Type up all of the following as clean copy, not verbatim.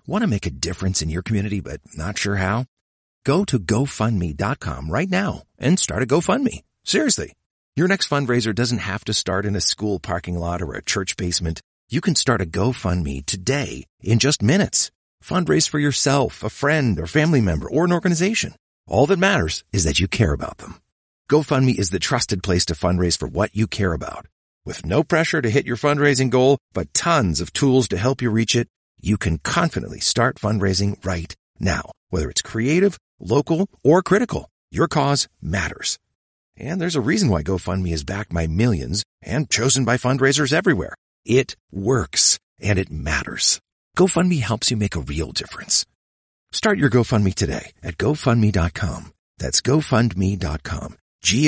Want to make a difference in your community but not sure how? Go to GoFundMe.com right now and start a GoFundMe. Seriously. Your next fundraiser doesn't have to start in a school parking lot or a church basement. You can start a GoFundMe today in just minutes. Fundraise for yourself, a friend or family member, or an organization. All that matters is that you care about them. GoFundMe is the trusted place to fundraise for what you care about. With no pressure to hit your fundraising goal, but tons of tools to help you reach it, you can confidently start fundraising right now. Whether it's creative, local, or critical, your cause matters. And there's a reason why GoFundMe is backed by millions and chosen by fundraisers everywhere. It works, and it matters. GoFundMe helps you make a real difference. Start your GoFundMe today at GoFundMe.com. That's GoFundMe.com.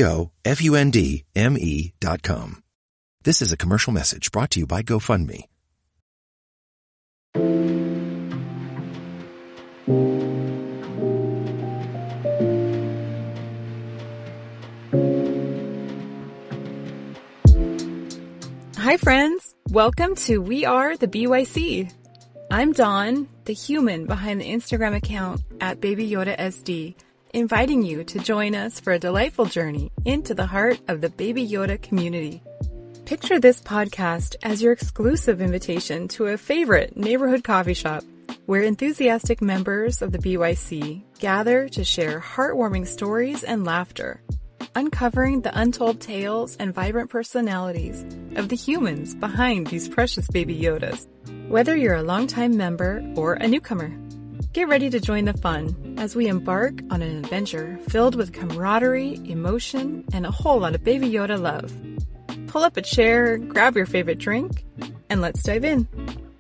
GoFundMe.com. This is a commercial message brought to you by GoFundMe. Hi friends, welcome to We Are the BYC. I'm Dawn, the human behind the Instagram account at Baby Yoda SD, inviting you to join us for a delightful journey into the heart of the Baby Yoda community. Picture this podcast as your exclusive invitation to a favorite neighborhood coffee shop where enthusiastic members of the BYC gather to share heartwarming stories and laughter, uncovering the untold tales and vibrant personalities of the humans behind these precious Baby Yodas. Whether you're a longtime member or a newcomer, get ready to join the fun as we embark on an adventure filled with camaraderie, emotion, and a whole lot of Baby Yoda love. Pull up a chair, grab your favorite drink, and let's dive in.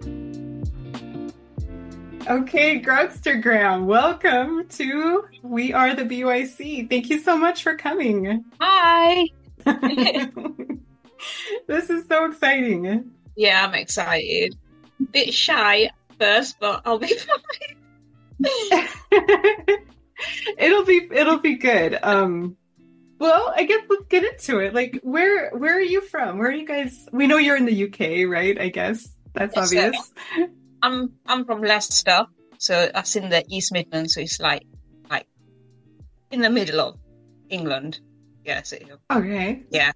Okay, Grogstergram, welcome to We Are the BYC. Thank you so much for coming. Hi. This is so exciting. Yeah, I'm excited. Bit shy at first, but I'll be fine. It'll be good. Well, I guess let's get into it. Like, where are you from? Where are you guys? We know you're in the UK, right? I guess that's obvious. I'm from Leicester, so that's in the East Midlands, so it's like in the middle of England. Yes. Okay. Yeah.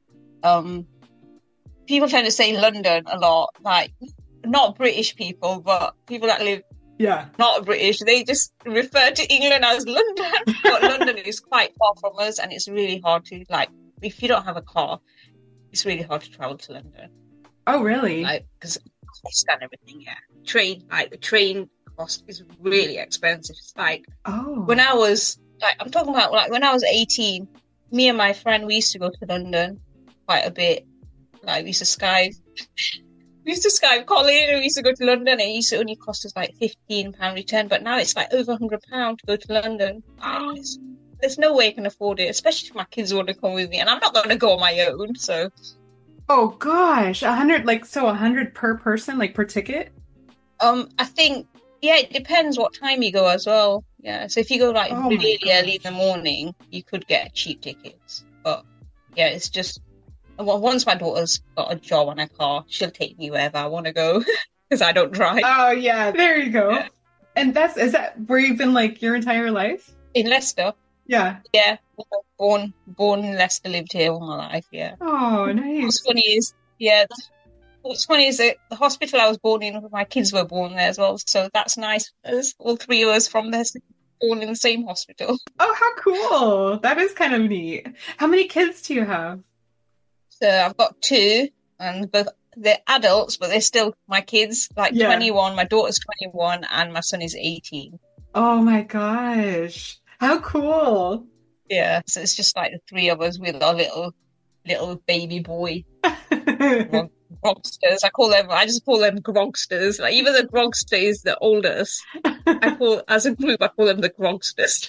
People tend to say London a lot, like not British people, but people that live not British, they just refer to England as London. But London is quite far from us, and it's really hard to, like, if you don't have a car, it's really hard to travel to London. Oh, really? Like, because cost and everything, yeah. The train cost is really expensive. It's like, when I was, like, I'm talking about, like, when I was 18, me and my friend, we used to go to London quite a bit. Like, we used to Skype college, and we used to go to London, and it used to only cost us like £15 return, but now it's like over £100 to go to London. There's no way I can afford it, especially if my kids want to come with me, and I'm not going to go on my own, so. Oh gosh, 100, like, so 100 per person, like per ticket? I think, yeah, it depends what time you go as well. Yeah, so if you go like really early in the morning, you could get cheap tickets. But yeah, it's just, once my daughter's got a job and a car, she'll take me wherever I want to go because I don't drive. Oh yeah, there you go. Yeah. And is that where you've been like your entire life? In Leicester. Yeah. Yeah. Born in Leicester, lived here all my life, yeah. Oh, nice. What's funny is that the hospital I was born in, my kids were born there as well, so that's nice. There's all three of us from there born in the same hospital. Oh, how cool. That is kind of neat. How many kids do you have? So I've got two, and both they're adults, but they're still my kids, 21. My daughter's 21, and my son is 18. Oh my gosh. How cool. Yeah, so it's just like the three of us with our little baby boy. Grogsters. I just call them Grogsters. Like, even the Grogster is the oldest. As a group, I call them the Grogsters.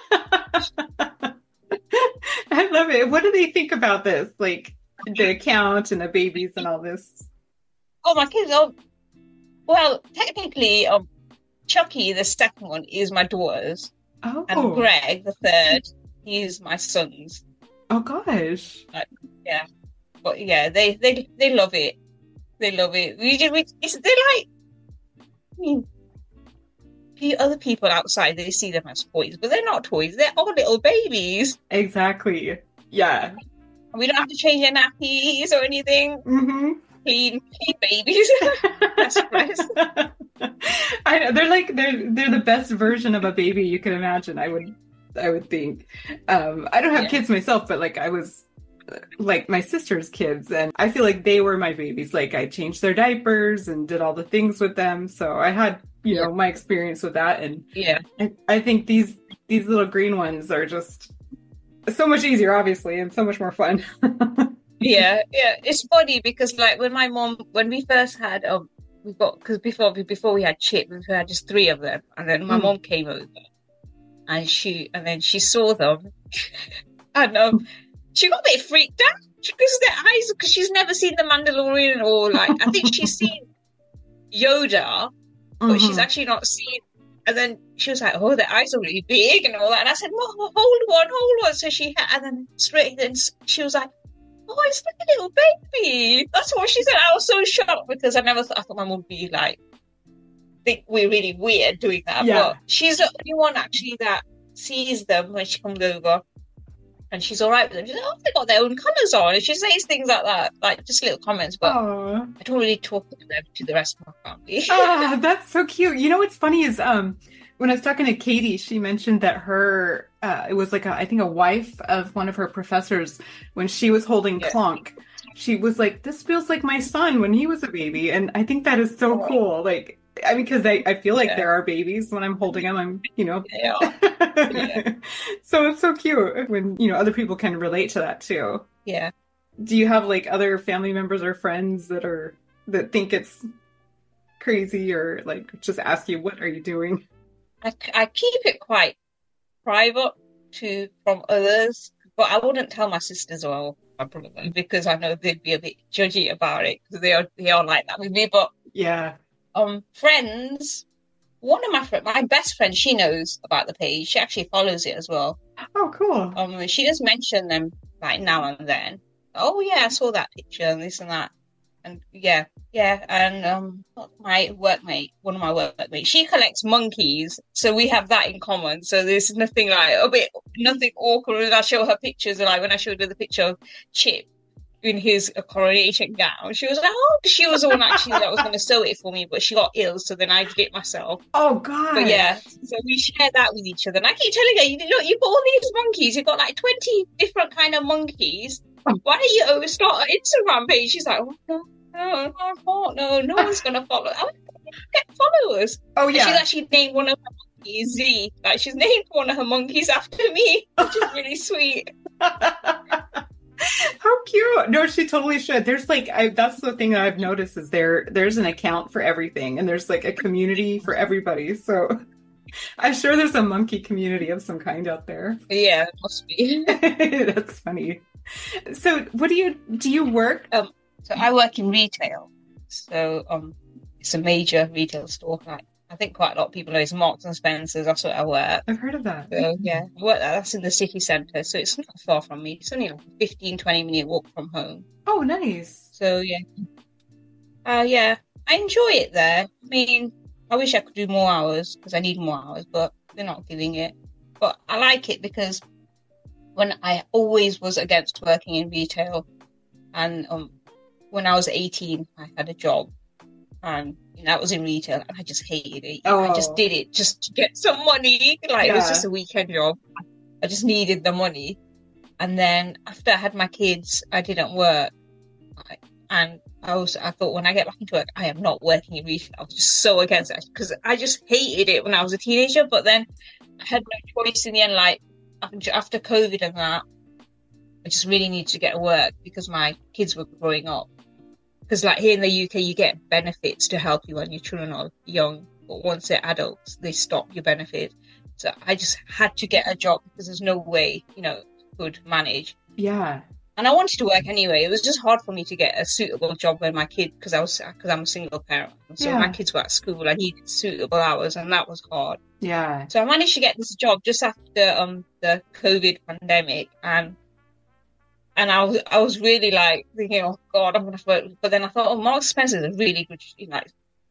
I love it. What do they think about this? Like, the account and the babies and all this? Oh, my kids. Oh, well, technically, Chucky, the second one, is my daughter's. Oh. And Greg, the third, he's my son's. Oh gosh. Yeah. But yeah, they love it. They love it. other people outside, they see them as toys, but they're not toys. They're all little babies. Exactly. Yeah. We don't have to change their nappies or anything. Mm-hmm. Clean babies. That's nice. I know they're the best version of a baby you can imagine. I would think. I don't have kids myself, but like I was like my sister's kids, and I feel like they were my babies. Like I changed their diapers and did all the things with them, so I had my experience with that. And I think these little green ones are just so much easier, obviously, and so much more fun. Yeah, it's funny because like when we first had because before we had Chip, we had just 3 of them, and then my mom came over, and she saw them, and she got a bit freaked out because their eyes, because she's never seen the Mandalorian, or like I think she's seen Yoda, but she's actually not seen. And then she was like, "Oh, their eyes are really big and all that." And I said, "Mom, hold on." So and then straight then she was like, "Oh, it's like a little baby." That's what she said. I was so shocked because I thought my mom would be like, think we're really weird doing that. Yeah. But she's the only one actually that sees them when she comes over. And she's all right with them. She's like, "Oh, they got their own colours on." And she says things like that, like just little comments. But I don't really talk to them to the rest of my family. That's so cute. You know what's funny is when I was talking to Katie, she mentioned that her it was like I think a wife of one of her professors, when she was holding Clonk, she was like, "This feels like my son when he was a baby," and I think that is so cool. Like, I mean, because I feel like there are babies when I'm holding them. I'm So it's so cute when other people can relate to that too. Yeah. Do you have like other family members or friends that think it's crazy, or like just ask you, "What are you doing?" I keep it quite private from others, but I wouldn't tell my sisters or my brother because I know they'd be a bit judgy about it because they are like that with me. But friends, one of my best friend, she knows about the page. She actually follows it as well. Oh, cool. She does mention them like now and then. "Oh yeah, I saw that picture and this and that." And and my workmate, one of my workmates, she collects monkeys, so we have that in common. So there's nothing nothing awkward when I show her pictures. Like when I showed her the picture of Chip in his coronation gown, she was like, "Oh," she was the one actually that was going to sew it for me, but she got ill, so then I did it myself. Oh God! But yeah, so we share that with each other. And I keep telling her, "Look, you've got all these monkeys. You've got like 20 different kind of monkeys. Why don't you start an Instagram page?" She's like, "Oh, no one's going to follow. I want to get followers." Oh yeah. And she's actually named one of her monkeys Z. Like she's named one of her monkeys after me, which is really sweet. How cute. No, she totally should. There's like, that's the thing that I've noticed is there's an account for everything, and there's like a community for everybody. So I'm sure there's a monkey community of some kind out there. Yeah, it must be. That's funny. So what do you work? So I work in retail. So it's a major retail store. Like, I think quite a lot of people know it's Marks and Spencer's. That's what I work. I've heard of that. So yeah, I work there. That's in the city centre. So it's not far from me. It's only like a 15-20 minute walk from home. Oh, nice. So yeah. I enjoy it there. I mean, I wish I could do more hours because I need more hours, but they're not giving it. But I like it because when I always was against working in retail, and when I was 18, I had a job, and that was in retail, and I just hated it. I just did it just to get some money. Like it was just a weekend job. I just needed the money. And then after I had my kids, I didn't work, and I thought when I get back into work, I am not working in retail. I was just so against it because I just hated it when I was a teenager. But then I had no choice in the end. Like after COVID and that, I just really needed to get to work because my kids were growing up. Because like here in the UK, you get benefits to help you when your children are young, but once they're adults, they stop your benefit. So I just had to get a job because there's no way, could manage. Yeah. And I wanted to work anyway. It was just hard for me to get a suitable job when my kid, because I'm a single parent. So when my kids were at school, I needed suitable hours, and that was hard. Yeah. So I managed to get this job just after the COVID pandemic, and I was really like thinking, "Oh God, I'm gonna have to work." But then I thought, "Oh, Marks Spencer is a really good,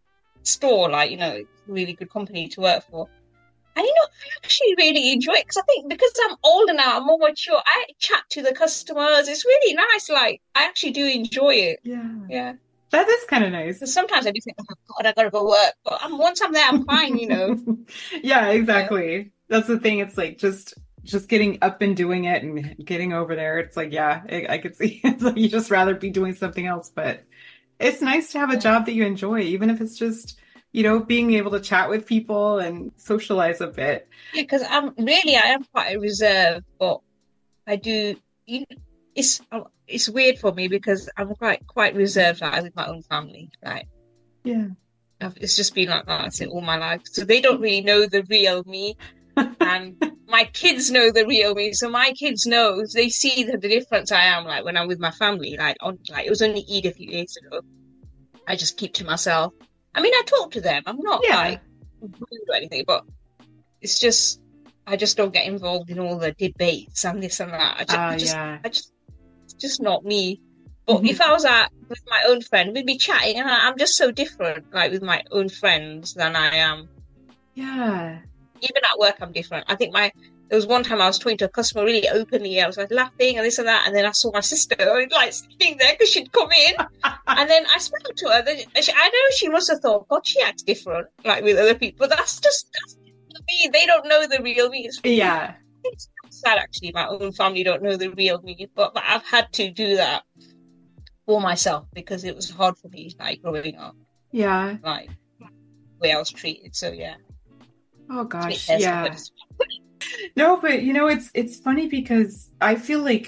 store, like, you know, really good company to work for. And, you know, I actually really enjoy it because I think because I'm older now, I'm more mature, I chat to the customers. It's really nice. Like, I actually do enjoy it. Yeah. That is kind of nice. Sometimes I do think, oh, God, I got to go work. But once I'm there, I'm fine, you know. Yeah, exactly. Yeah. That's the thing. It's like just getting up and doing it and getting over there. It's like, yeah, I could see. It's like you just rather be doing something else. But it's nice to have a job that you enjoy, even if it's just, you know, being able to chat with people and socialize a bit. Yeah, because I am quite reserved, but I do. You know, it's weird for me because I'm quite reserved, like, with my own family. Like, yeah, it's just been like that all my life. So they don't really know the real me, and my kids know the real me. So my kids know, they see the difference I am, like when I'm with my family. Like it was only Eid a few days ago. I just keep to myself. I mean, I talk to them. I'm not like rude or anything, but it's just I just don't get involved in all the debates and this and that. It's just not me. But if I was with my own friend, we'd be chatting, and I'm just so different, like with my own friends, than I am. Yeah. Even at work, I'm different. I think there was one time I was talking to a customer really openly. I was like laughing and this and that, and then I saw my sister like sitting there because she'd come in, and then I spoke to her. I know she must have thought, God, she acts different, like with other people. But that's me. They don't know the real me. It's sad actually. My own family don't know the real me, but I've had to do that for myself because it was hard for me, like growing up. Yeah, like the way I was treated. So yeah. Oh gosh, yeah. No, but you know, it's funny because I feel like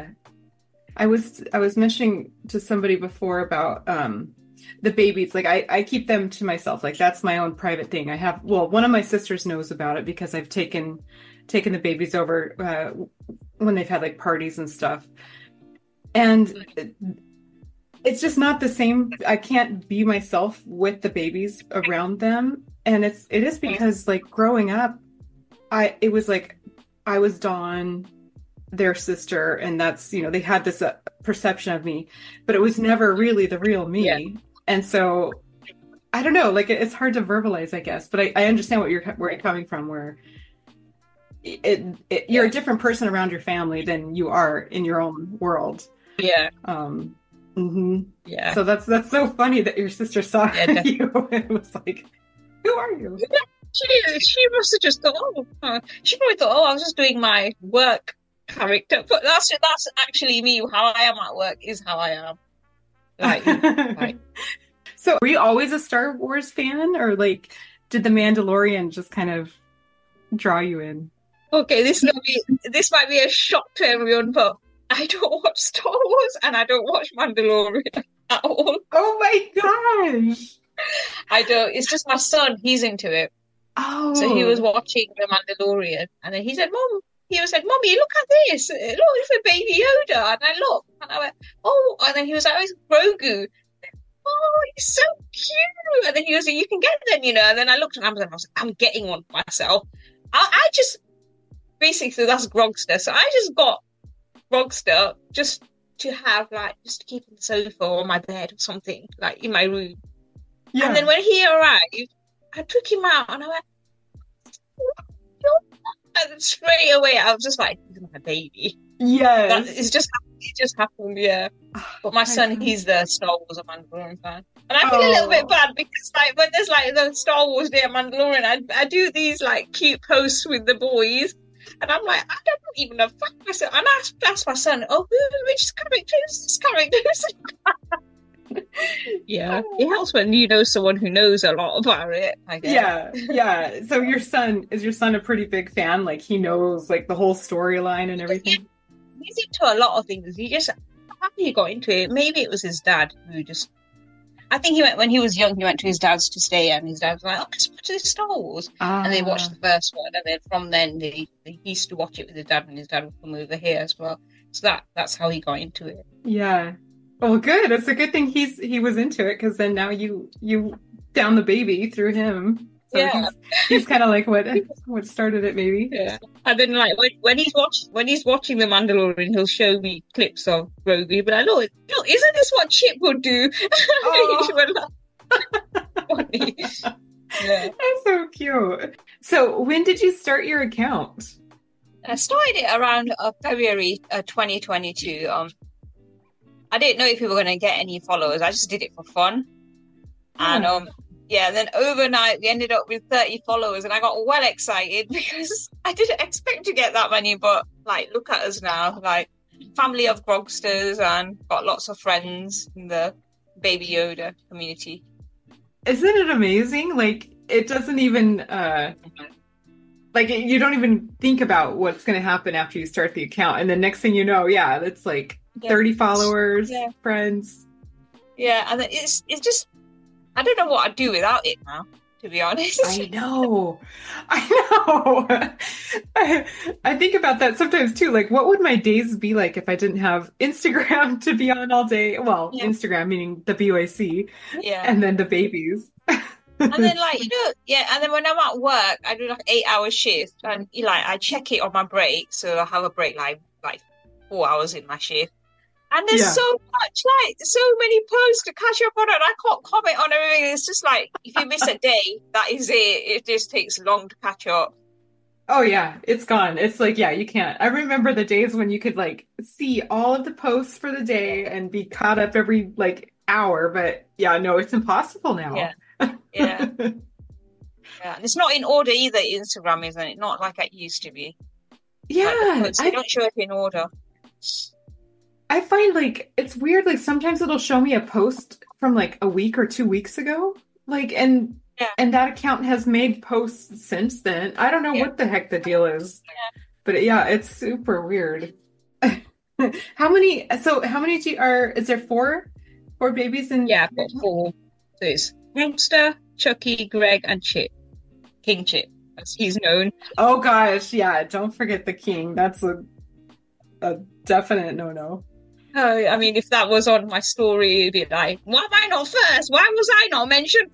I was mentioning to somebody before about the babies. Like I keep them to myself. Like that's my own private thing. One of my sisters knows about it because I've taken the babies over when they've had like parties and stuff. And it's just not the same. I can't be myself with the babies around them. And it is because like growing up, it was like I was Dawn, their sister, and that's, you know, they had this perception of me, but it was never really the real me. Yeah. And so I don't know, like it's hard to verbalize, I guess, but I understand where you're coming from, where you're a different person around your family than you are in your own world. Yeah. Yeah. So that's so funny that your sister saw you and was like, who are you? She must have just thought, she probably thought, I was just doing my work character. But that's actually me. How I am at work is how I am. Like. So were you always a Star Wars fan, or like did The Mandalorian just kind of draw you in? Okay, this might be a shock to everyone, but I don't watch Star Wars and I don't watch Mandalorian at all. Oh my gosh. I don't. It's just my son. He's into it. Oh. So he was watching The Mandalorian, and then he said, Mommy, look at this. Look, it's a Baby Yoda. And I looked, and I went, oh. And then he was like, oh, it's Grogu. Oh, he's so cute. And then he was like, you can get them, you know. And then I looked on Amazon, and I was like, I'm getting one for myself. I just, basically, that's Grogster. So I just got Grogster just to have, like, just to keep on the sofa or my bed or something, like, in my room. Yeah. And then when he arrived, I took him out and I went, and straight away I was just like, he's my baby. Yes. It just happened, yeah. But my son, he's the Star Wars or Mandalorian fan. And I feel a little bit bad because like when there's like the Star Wars Day at Mandalorian, I do these like cute posts with the boys. And I'm like, I don't even know myself. And I asked my son, which character is this character? Yeah, it helps when you know someone who knows a lot about it, I guess. Yeah. So is your son a pretty big fan? Like he knows like the whole storyline and everything? He's into a lot of things. How he got into it? Maybe it was his dad who just... I think when he was young, he went to his dad's to stay, and his dad was like, let's watch this Star Wars. And they watched the first one, and then from then they used to watch it with his dad, and his dad would come over here as well. So that's how he got into it. Yeah. Well, good. It's a good thing he was into it, because then now you down the baby through him. So yeah. He's kind of like what started it, maybe. Yeah. And then like when he's watching The Mandalorian, he'll show me clips of Grogu, but I know, isn't this what Chip would do? funny. Yeah. That's so cute. So when did you start your account? I started it around February 2022. I didn't know if we were going to get any followers. I just did it for fun. And and then overnight we ended up with 30 followers, and I got well excited because I didn't expect to get that many. But like, look at us now, like family of Grogsters, and got lots of friends in the Baby Yoda community. Isn't it amazing? Like, it doesn't even like, you don't even think about what's going to happen after you start the account, and the next thing you know, it's like 30 followers, friends. Yeah, and it's just, I don't know what I'd do without it now, to be honest. I know. I think about that sometimes too. Like, what would my days be like if I didn't have Instagram to be on all day? Well, Instagram meaning the BYC, and then the babies. And then, like, and then when I'm at work, I do like 8-hour shift, and I check it on my break, so I have a break like 4 hours in my shift. And there's so much, like, so many posts to catch up on, and I can't comment on everything. It's just like, if you miss a day, that is it. It just takes long to catch up. Oh, yeah, it's gone. It's like, you can't. I remember the days when you could, like, see all of the posts for the day and be caught up every, like, hour. But, no, it's impossible now. Yeah. And it's not in order either, Instagram, isn't it? Not like it used to be. Yeah. Like, they don't show it in order. I find, like, it's weird. Like, sometimes it'll show me a post from, like, a week or 2 weeks ago. Like, and that account has made posts since then. I don't know what the heck the deal is. But, it's super weird. How many is there four babies in? Yeah, I've got 4. So it's Grogster, Chucky, Greg, and Chip. King Chip, as he's known. Oh, gosh, don't forget the king. That's a definite no-no. Oh, I mean, if that was on my story, it'd be like, why am I not first? Why was I not mentioned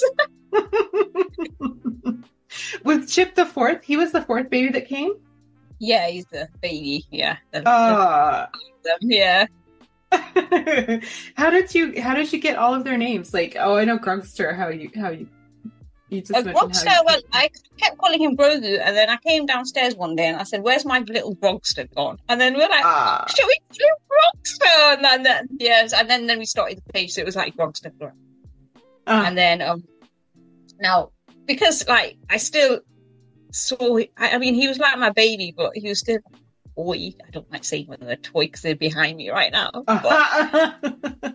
first? Was Chip the 4th? He was the 4th baby that came? Yeah, he's the baby. Yeah. Yeah. How did you get all of their names? Like, I know Grogster. How you just Grogster. Well, I kept calling him Grogu, and then I came downstairs one day and I said, "Where's my little Grogster gone?" And then we're like, "Should we do Grogster?" And then we started the page, so it was like Grogster. And then now, because like I still saw, I mean, he was like my baby, but he was still boy. I don't like saying when they're toy because they're behind me right now. But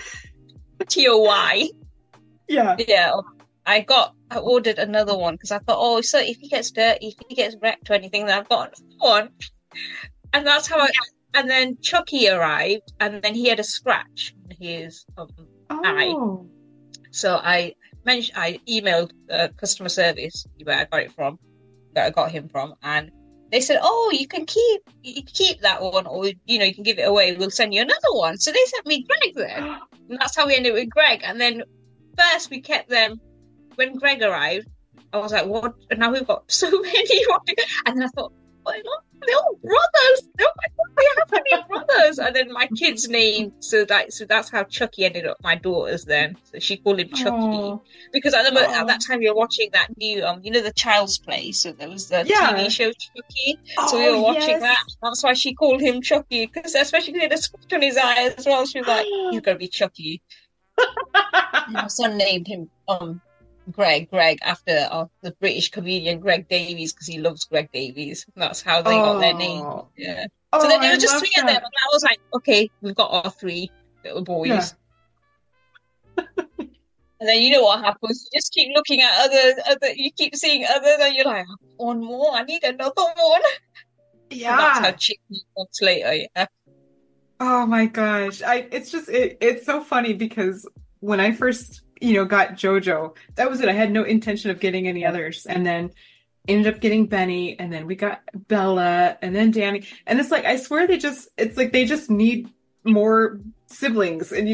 TOY. Yeah. I ordered another one because I thought, so if he gets dirty, if he gets wrecked or anything, then I've got another one. And that's how and then Chucky arrived, and then he had a scratch on his eye. So I emailed customer service where I got him from, and they said, you can keep that one, or you can give it away. We'll send you another one. So they sent me Greg then, and that's how we ended with Greg. And then first we kept them. When Greg arrived, I was like, what? And now we've got so many. And then I thought, they're all brothers. Oh my God, we have many brothers. And then my kid's name, so that's how Chucky ended up my daughter's then. So she called him Chucky. Because at that time we were watching that new, the Child's Play. So there was the TV show Chucky. So we were watching that. That's why she called him Chucky. Because especially because he had a scratch on his eye as well. She was like, he's going to be Chucky. And my son named him Greg after the British comedian Greg Davies, because he loves Greg Davies. That's how they got their name. Yeah. So then there were just 3 of them, and I was like, okay, we've got our 3 little boys. Yeah. And then you know what happens? You just keep looking at other. You keep seeing others, and you're like, one more. I need another one. Yeah. So that's how Chicky months later. Yeah. Oh my gosh! It's so funny because when I first got JoJo, that was it. I had no intention of getting any others, and then ended up getting Benny, and then we got Bella, and then Danny, and it's like, I swear they just need more siblings, and you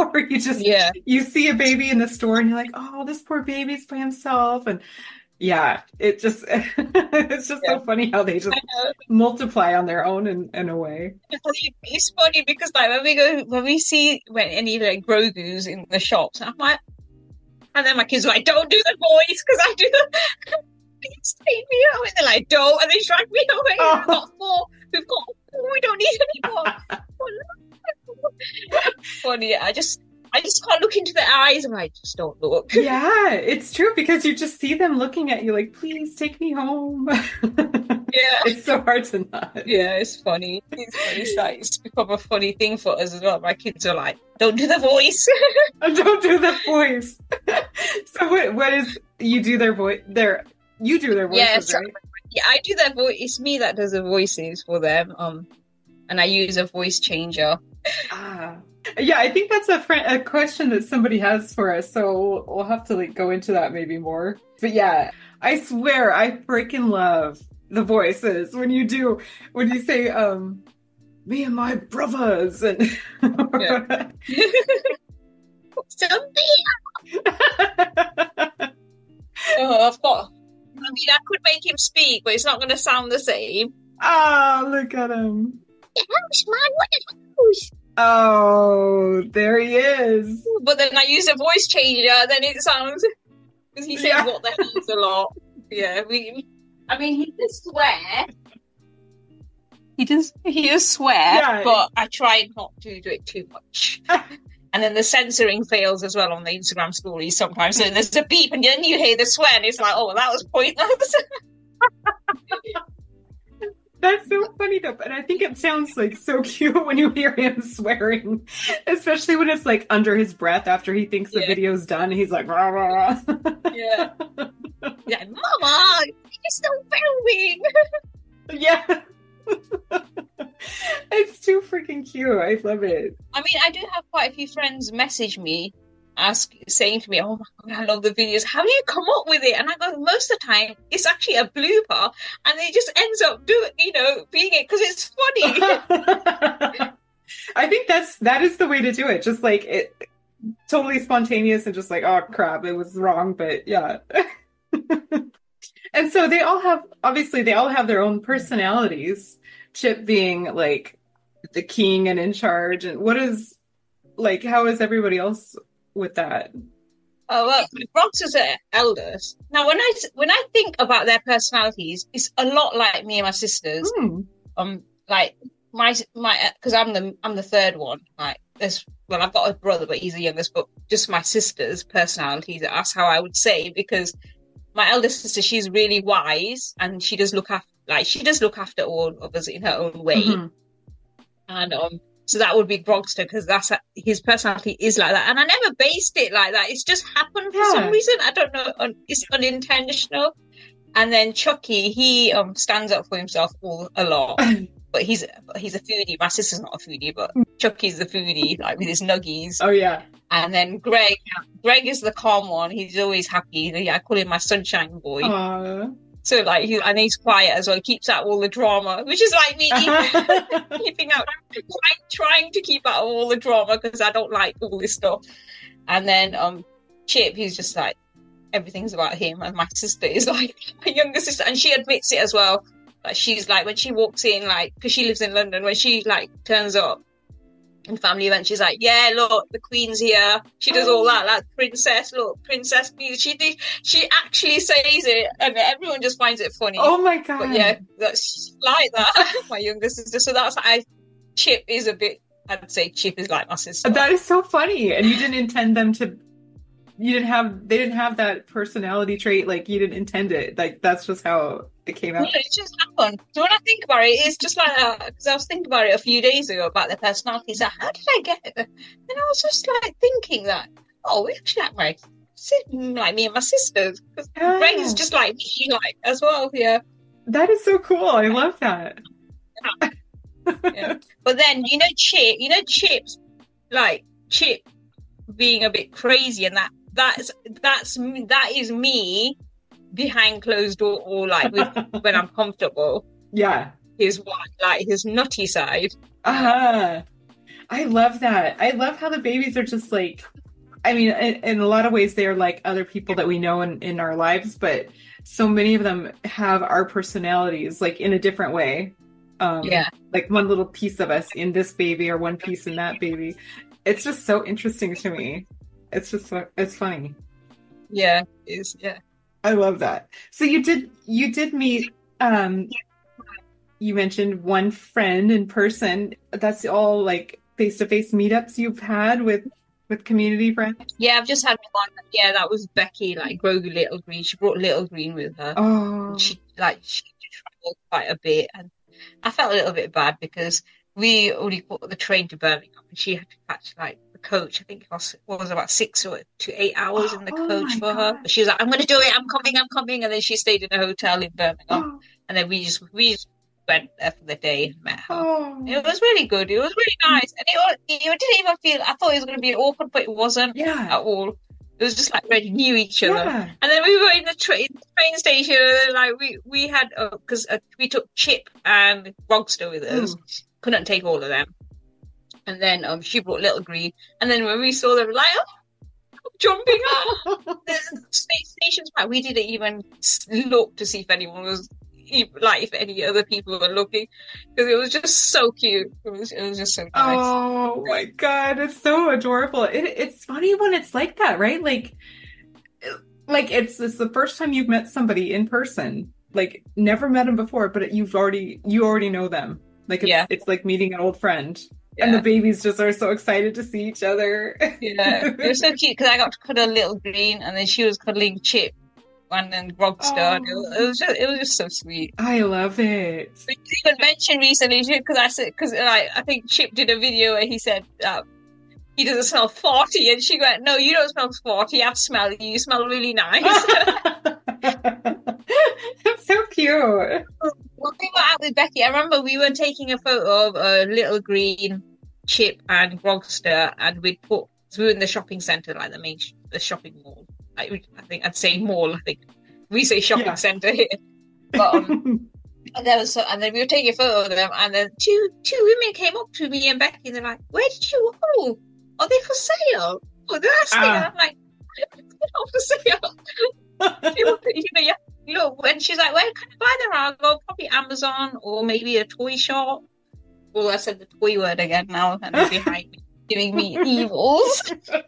see a baby in the store, and you're like, oh, this poor baby's by himself, and it's just so funny how they just multiply on their own in a way. It's funny because like when we see any like Grogu's in the shops, I'm like, And then my kids were like, don't do the voice, because I do the, please take me home. And they're like, don't. And they drag me away. Oh. We've got four. We don't need any more. Funny. I just can't look into their eyes. I'm like, just don't look. Yeah, it's true, because you just see them looking at you like, please take me home. Yeah. It's so hard to not. Yeah, it's funny. It's become a funny thing for us as well. My kids are like, don't do the voice. Don't do the voice. So what is, you do their voice, you do their voices, Yeah, so, right? yeah, I do their voice. It's me that does the voices for them. And I use a voice changer. Yeah, I think that's a question that somebody has for us, so we'll have to like go into that maybe more. But yeah, I swear I freaking love the voices when you say me and my brothers and Yeah. Something. I've got. I mean, I could make him speak, but it's not going to sound the same. Oh, look at him. The house, man, what the house? Oh, there he is. But then I use a voice changer, then it sounds, because he says what the house a lot. Yeah, he does swear. He does swear, but I try not to do it too much. And then the censoring fails as well on the Instagram stories sometimes. So there's a beep and then you hear the swear and it's like, oh, that was pointless. That's so funny though, and I think it sounds like so cute when you hear him swearing, especially when it's like under his breath after he thinks the video's done. He's like, rah, rah, rah. Yeah, Mama, you're still filming. Yeah. It's too freaking cute. I love it. I mean, I do have quite a few friends message me saying to me, oh my God, I love the videos. How do you come up with it? And I go, most of the time, it's actually a blooper and it just ends up being it because it's funny. I think that is the way to do it. Just like it, totally spontaneous and just like, oh crap, it was wrong. But yeah. And so they all have their own personalities. Chip being like the king and in charge. And how is everybody else with that? Oh, well, Brox is the eldest. Now, when I think about their personalities, it's a lot like me and my sisters. Like my, because I'm the third one. Like I've got a brother, but he's the youngest. But just my sister's personalities. That's how I would say, because my eldest sister, she's really wise, and she does look after all of us in her own way. Mm-hmm. And so that would be Grogster, because his personality is like that. And I never based it like that. It's just happened for some reason. I don't know. It's unintentional. And then Chucky, he stands up for himself a lot. But he's a foodie. My sister's not a foodie, but Chucky's the foodie, like with his nuggies. Oh, yeah. And then Greg is the calm one. He's always happy. I call him my sunshine boy. Aww. So and he's quiet as well. He keeps out all the drama, which is like me trying to keep out all the drama because I don't like all this stuff. And then Chip, he's just like, everything's about him. And my sister is like my younger sister, and she admits it as well. Like she's like, when she walks in, like, because she lives in London, when she like turns up in family events, she's like, yeah, look, the Queen's here. She does all that, like, princess, look, princess. She actually says it, and everyone just finds it funny. Oh my God. But yeah, that's like that. My younger sister. So Chip is I'd say Chip is like my sister. That is so funny. And you didn't intend them to, they didn't have that personality trait. Like, you didn't intend it. Like, that's just how it came out. No, it just happened. So when I think about it, it's just like that. Because I was thinking about it a few days ago about their personalities. Like, how did I get it? And I was just like thinking that, we actually like me and my sisters. Because Greg is just like me, like, as well. Yeah. That is so cool. I love that. Yeah. But then, Chip's like Chip being a bit crazy, and that is me behind closed door, or like when I'm comfortable. Yeah. His nutty side. I love that. I love how the babies are just like, I mean, in a lot of ways, they are like other people that we know in our lives, but so many of them have our personalities, like, in a different way. Like one little piece of us in this baby or one piece in that baby. It's just so interesting to me. It's funny. Yeah, it is. Yeah. I love that. So you did meet, you mentioned one friend in person. That's all like face-to-face meetups you've had with community friends? Yeah, I've just had one. Yeah, that was Becky, like Grogu Little Green. She brought Little Green with her. And Oh, she traveled quite a bit, and I felt a little bit bad because we only caught the train to Birmingham, and she had to catch like the coach. I think it was about 6 to 8 hours in the oh coach my for her. God. But she was like, "I'm going to do it. I'm coming," and then she stayed in a hotel in Birmingham, Oh, and then we just went there for the day and met her. It oh, was really good. It was really nice, and it didn't even feel. I thought it was going to be awkward, but it wasn't yeah, at all. It was just like we knew each other. yeah. And then we were in the train station, and then, like we had because we took Chip and Rogster with us. Ooh. Couldn't take all of them. And then she brought Little Green. And then when we saw them, like jumping up, the space station's back. We didn't even look to see if anyone was like if any other people were looking because it was just so cute. It was just so nice. Oh my God, it's so adorable. It's funny when it's like that, right? Like it's the first time you've met somebody in person. Like never met them before, but you already know them. Like it's like meeting an old friend. And the babies just are so excited to see each other. Yeah, it was so cute because I got to cuddle Little Green, and then she was cuddling Chip, and then Rogster. Oh, It was just so sweet. I love it. We even mentioned recently because I think Chip did a video where he said he doesn't smell 40, and she went, "No, you don't smell 40. I smell you. You smell really nice." That's so cute. When we were out with Becky, I remember we were taking a photo of Little Green, Chip, and Grogster, and we were in the shopping centre, like the shopping mall. I think I'd say mall. I think we say shopping centre here. But and then we were taking a photo of them, and then two women came up to me and Becky, and they're like, "Where did you go? Are they for sale?" Oh, they're asking, and I'm like, "They're not for sale." Look, when she's like, "Where can I buy them?" I'll go probably Amazon or maybe a toy shop. Well, I said the toy word again now, and they're behind me giving me evils.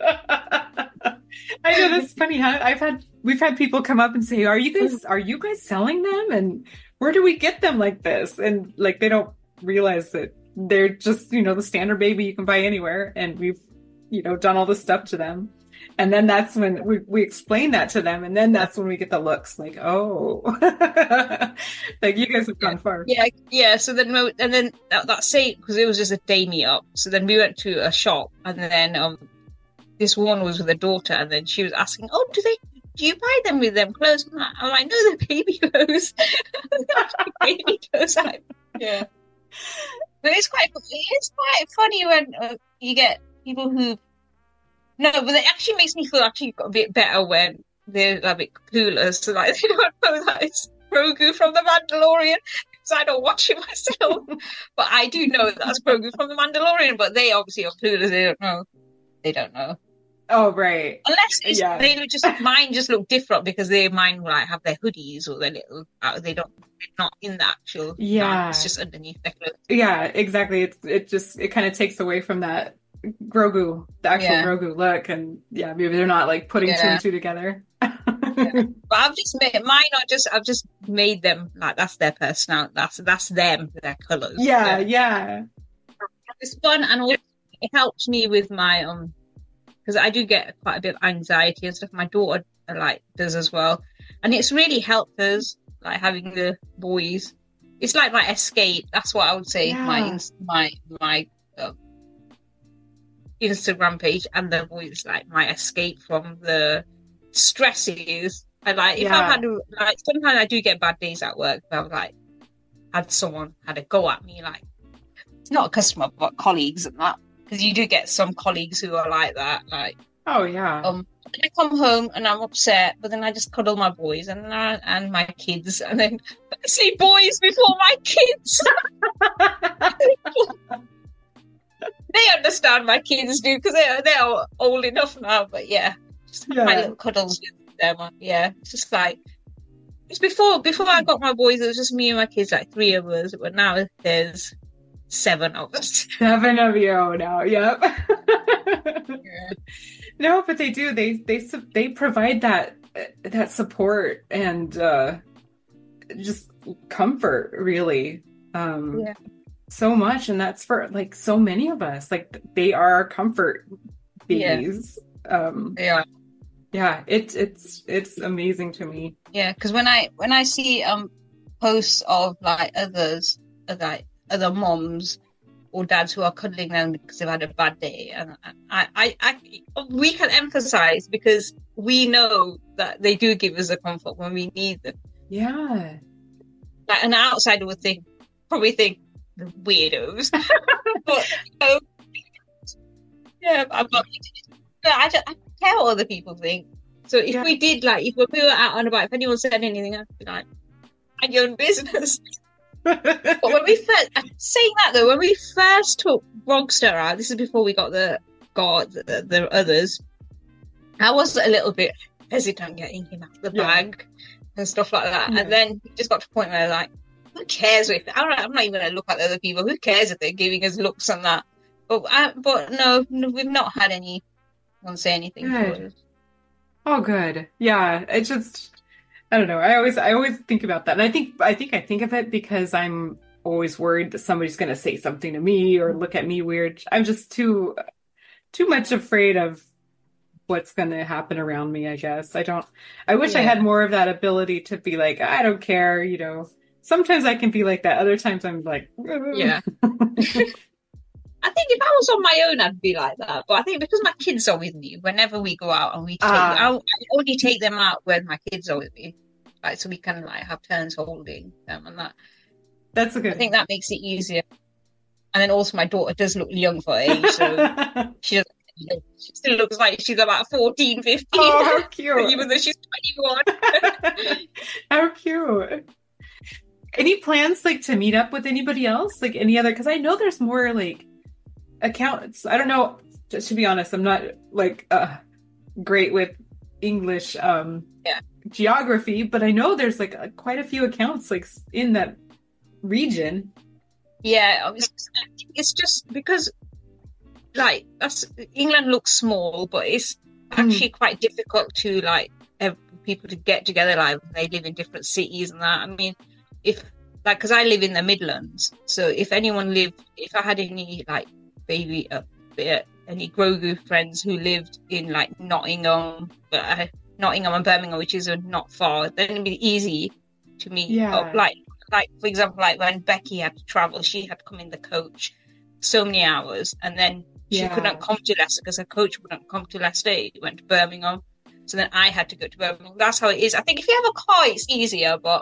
I know, that's funny, huh? We've had people come up and say, are you guys selling them? And where do we get them like this? And like they don't realize that they're just, the standard baby you can buy anywhere. And we've, done all this stuff to them. And then that's when we explain that to them, and then that's when we get the looks like, oh, like you guys have gone far. Yeah. So then, that same, because it was just a day meetup. So then we went to a shop, and then this woman was with her daughter, and then she was asking, "Oh, do you buy them with them clothes?" I'm like, "No, they're baby clothes." Baby clothes. Yeah. But it's quite funny when you get people who. No, but it actually makes me feel actually a bit better when they're a bit clueless. So like they don't know that it's Grogu from The Mandalorian because I don't watch it myself. But I do know that's Grogu from The Mandalorian. But they obviously are clueless. They don't know. They don't know. Oh, right. Unless they would mine just look different because mine will like have their hoodies or their little. They're not in the actual. Yeah, it's just underneath their clothes. Yeah, exactly. It kind of takes away from that Grogu, the actual Grogu look, and maybe they're not like putting two and two together. But I've just made them like that's their personality. That's them, their colours. Yeah. It's fun, and also it helps me with my because I do get quite a bit of anxiety and stuff. My daughter does as well, and it's really helped us like having the boys. It's like my escape. That's what I would say. Yeah. My Instagram page and the boys like my escape from the stresses. And if I've had sometimes I do get bad days at work. But I've had someone had a go at me, it's not a customer but colleagues and that, because you do get some colleagues who are like that. Oh yeah. I come home and I'm upset, but then I just cuddle my boys and my kids, and then I say boys before my kids. They understand, my kids do, because they're old enough now. But my little cuddles with them. It's just it's before I got my boys. It was just me and my kids, 3 of us. But now there's 7 of us. 7 of you now. Yep. No, but they do. They provide that support and just comfort, really. Yeah. So much, and that's for like so many of us. Like they are our comfort babies. Yeah. Yeah, it's amazing to me. Yeah, because when I see posts of like other moms or dads who are cuddling them because they've had a bad day, and we can emphasize because we know that they do give us a comfort when we need them. Yeah, like an outsider would probably think the weirdos, but yeah, I don't care what other people think. So if we did, like, if we were out on about, if anyone said anything, I'd be like, mind your own business. But when we first, saying that though, when we first took Rogster out, this is before we got the others, I was a little bit hesitant getting him out of the bag and stuff like that. And then it just got to the point where, like, who cares if I'm not even going to look at the other people. Who cares if they're giving us looks and that? But no, we've not had anyone say anything to us. Oh, good. Yeah, it's just, I don't know. I always think about that, and I think I think of it because I'm always worried that somebody's going to say something to me or look at me weird. I'm just too much afraid of what's going to happen around me, I guess. I wish I had more of that ability to be like, I don't care, you know. Sometimes I can be like that. Other times I'm like, yeah. I think if I was on my own, I'd be like that. But I think because my kids are with me, whenever we go out and I only take them out when my kids are with me, like, so we can like have turns holding them and that. That's a good. I think that makes it easier. And then also my daughter does look young for her age, so she still looks like she's about 14, 15. Oh, how cute! Even though she's 21. How cute. Any plans like to meet up with anybody else? Like any other? Because I know there's more like accounts. I don't know. Just to be honest, I'm not like great with English geography, but I know there's like quite a few accounts like in that region. Yeah, it's just because like England looks small, but it's actually quite difficult to like people to get together. Like they live in different cities and that. I mean, because I live in the Midlands, so if I had any like any Grogu friends who lived in like Nottingham and Birmingham, which is not far, then it'd be easy to meet up. Like for example, like when Becky had to travel, she had to come in the coach so many hours, and then she couldn't come to Leicester because her coach wouldn't come to Leicester. It went to Birmingham, so then I had to go to Birmingham. That's how it is. I think if you have a car, it's easier, but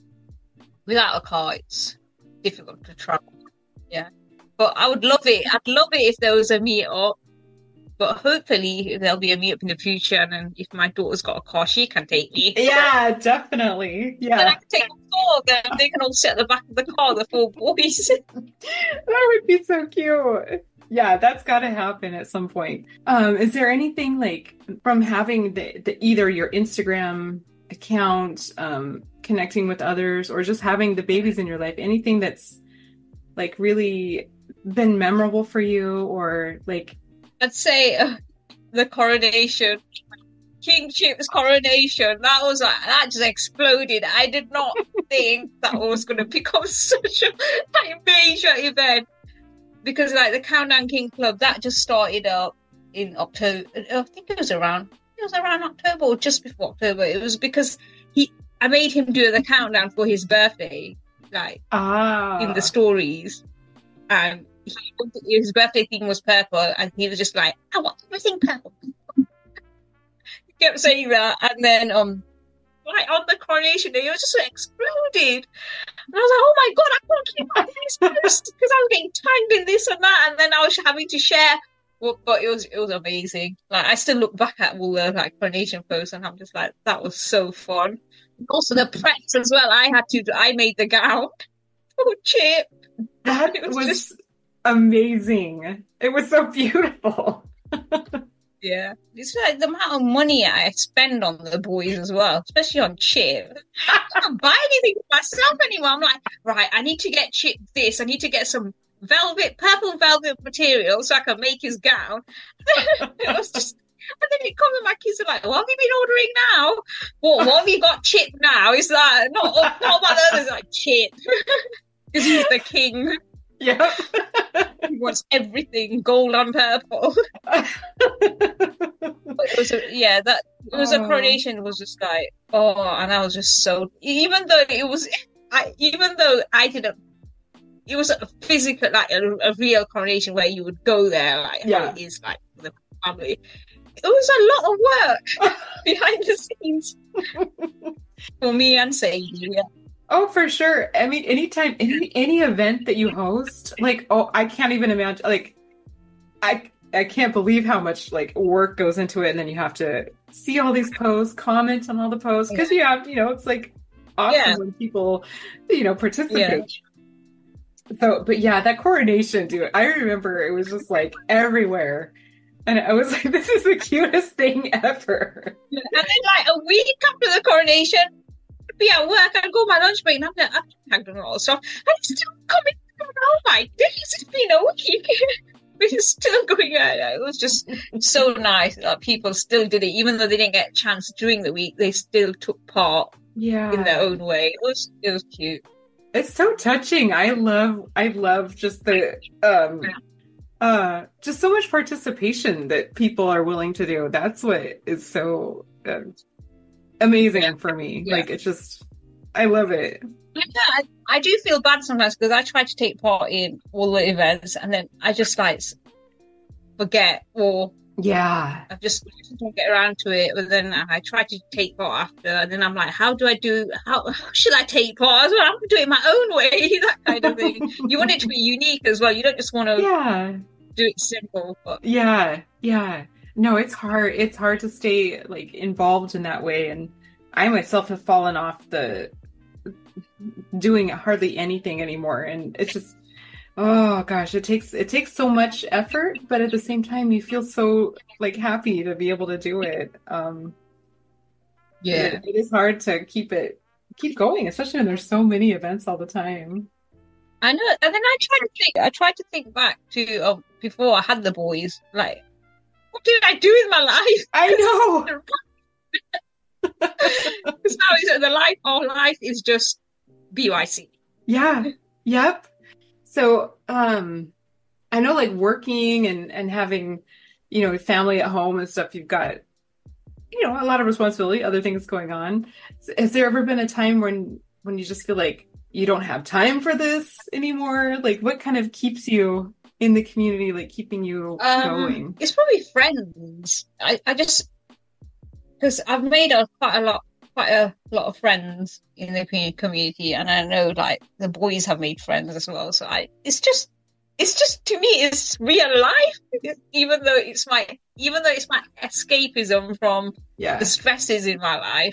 without a car, it's difficult to travel. Yeah. But I would love it. I'd love it if there was a meet-up. But hopefully there'll be a meet-up in the future. And then if my daughter's got a car, she can take me. Yeah, definitely. Yeah. Then I can take them four. Then they can all sit at the back of the car, the four boys. That would be so cute. Yeah, that's got to happen at some point. Is there anything like from having the either your Instagram account, connecting with others, or just having the babies in your life, anything that's like really been memorable for you, or like I'd say the coronation, King Chip's coronation, that just exploded. I did not think that was going to become such a major event, because like the Countdown King Club, that just started up in October. I think it was around October or just before October. It was because I made him do the countdown for his birthday, like in the stories, and his birthday theme was purple, and he was just like, I want everything purple. He kept saying that, and then like on the coronation day, it was just like exploded. And I was like, oh my god, I can't keep my face first because I was getting tagged in this and that, and then I was having to share. But it was amazing. Like I still look back at all the like coronation posts, and I'm just like, that was so fun. Also the preps as well. I made the gown for Chip. That was just amazing. It was so beautiful. Yeah, it's like the amount of money I spend on the boys as well, especially on Chip. I can't buy anything for myself anymore. I'm like, right, I need to get Chip this. I need to get some purple velvet material so I can make his gown. It was just And then it comes and my kids are like, what have you been ordering now? What have you got Chip now? It's like, not about others, like Chip. Because he's the king. Yep. He wants everything gold on purple. A coronation was just like, and I was just so, even though I didn't, it was a physical, like a real coronation where you would go there, like how it is like for the family. It was a lot of work behind the scenes for me and Sadie. Yeah. Oh, for sure. I mean, anytime, any event that you host, like, I can't even imagine, like, I can't believe how much, like, work goes into it, and then you have to see all these posts, comment on all the posts, because you have, it's, like, awesome when people, participate. Yeah. So, but yeah, that coronation, dude, I remember it was just, like, everywhere. And I was like, this is the cutest thing ever. And then, like, a week after the coronation, be at work, I'd go on my lunch break and I've done all stuff. And it's still coming. Oh my days, it's been a week. We're still going out. It was just so nice that people still did it, even though they didn't get a chance during the week. They still took part in their own way. It was cute. It's so touching. I love just the just so much participation that people are willing to do. That's what is so amazing for me. Like, it's just, I love it. Yeah, I do feel bad sometimes because I try to take part in all the events and then I just like forget, or I just don't get around to it. But then I try to take part after, and then I'm like, how should I take part as well? I'm going to do it my own way, that kind of thing. You want it to be unique as well. You don't just want to do it simple. But... No, it's hard. It's hard to stay like involved in that way. And I myself have fallen off the doing hardly anything anymore. And it's just, oh gosh, it takes so much effort, but at the same time, you feel so like happy to be able to do it. It is hard to keep going, especially when there's so many events all the time. I know. And then I tried to think back to before I had the boys, like, what did I do with my life? I know. Because now our life is just BYC. Yeah. Yep. So, I know, like, working and having, family at home and stuff, you've got, a lot of responsibility, other things going on. Has there ever been a time when you just feel like you don't have time for this anymore? Like, what kind of keeps you in the community, like keeping you going? It's probably friends. I just, because I've made quite a lot of friends in the community, and I know like the boys have made friends as well. So it's just to me, it's real life. Even though it's my escapism from the stresses in my life.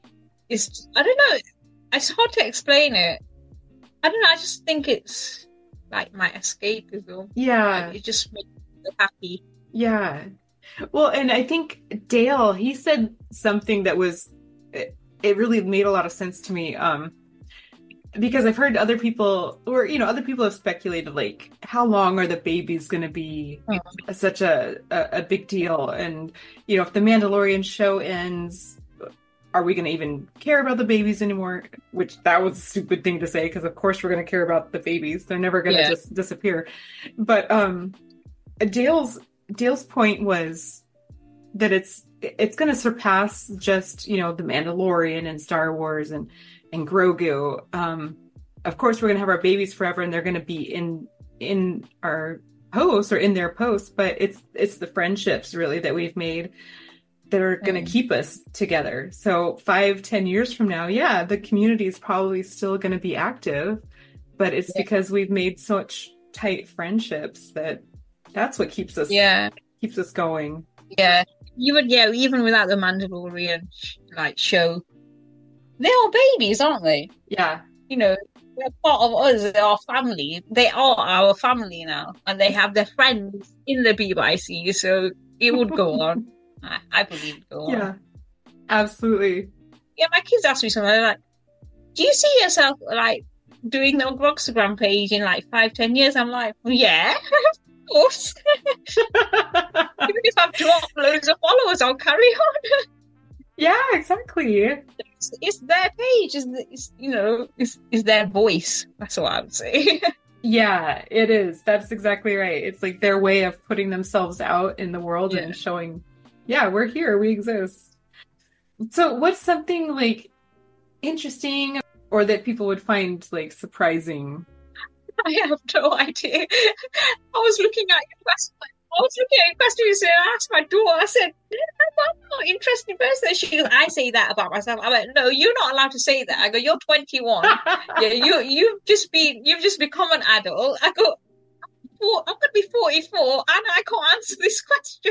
I don't know. It's hard to explain it. I don't know. I just think it's like my escapism. Yeah. Like, it just makes me happy. Yeah. Well, and I think Dale, he said something that was, it really made a lot of sense to me. Because I've heard other people have speculated, like, how long are the babies going to be such a big deal? And, if the Mandalorian show ends, are we going to even care about the babies anymore? Which that was a stupid thing to say, because of course we're going to care about the babies. They're never going to just disappear. But Dale's point was that it's going to surpass just, the Mandalorian and Star Wars and Grogu. Of course, we're going to have our babies forever, and they're going to be in our posts or in their posts. But it's the friendships really that we've made that are going to keep us together. So 5-10 years from now, the community is probably still going to be active, but it's because we've made such tight friendships that's what keeps us going. Yeah. Even without the Mandalorian show, they're all babies, aren't they? Yeah. They're part of us. They're our family. They are our family now, and they have their friends in the BYC. So it would go on. I believe it will go on. Yeah, absolutely. Yeah, my kids ask me something. They're like, "Do you see yourself like doing the Instagram page in 5-10 years?" I'm like, well, "Yeah." course. Even if I've dropped loads of followers, I'll carry on. Yeah, exactly. It's their page. It's their voice. That's what I would say. Yeah, it is. That's exactly right. It's like their way of putting themselves out in the world and showing, yeah, we're here, we exist. So what's something like interesting or that people would find like surprising? I have no idea. I was looking at your question. I asked my daughter, I said, I'm not an interesting person. She goes, I say that about myself. I went, no, you're not allowed to say that. I go, you're 21. Yeah, you've just become an adult. I go, I'm going to be 44 and I can't answer this question.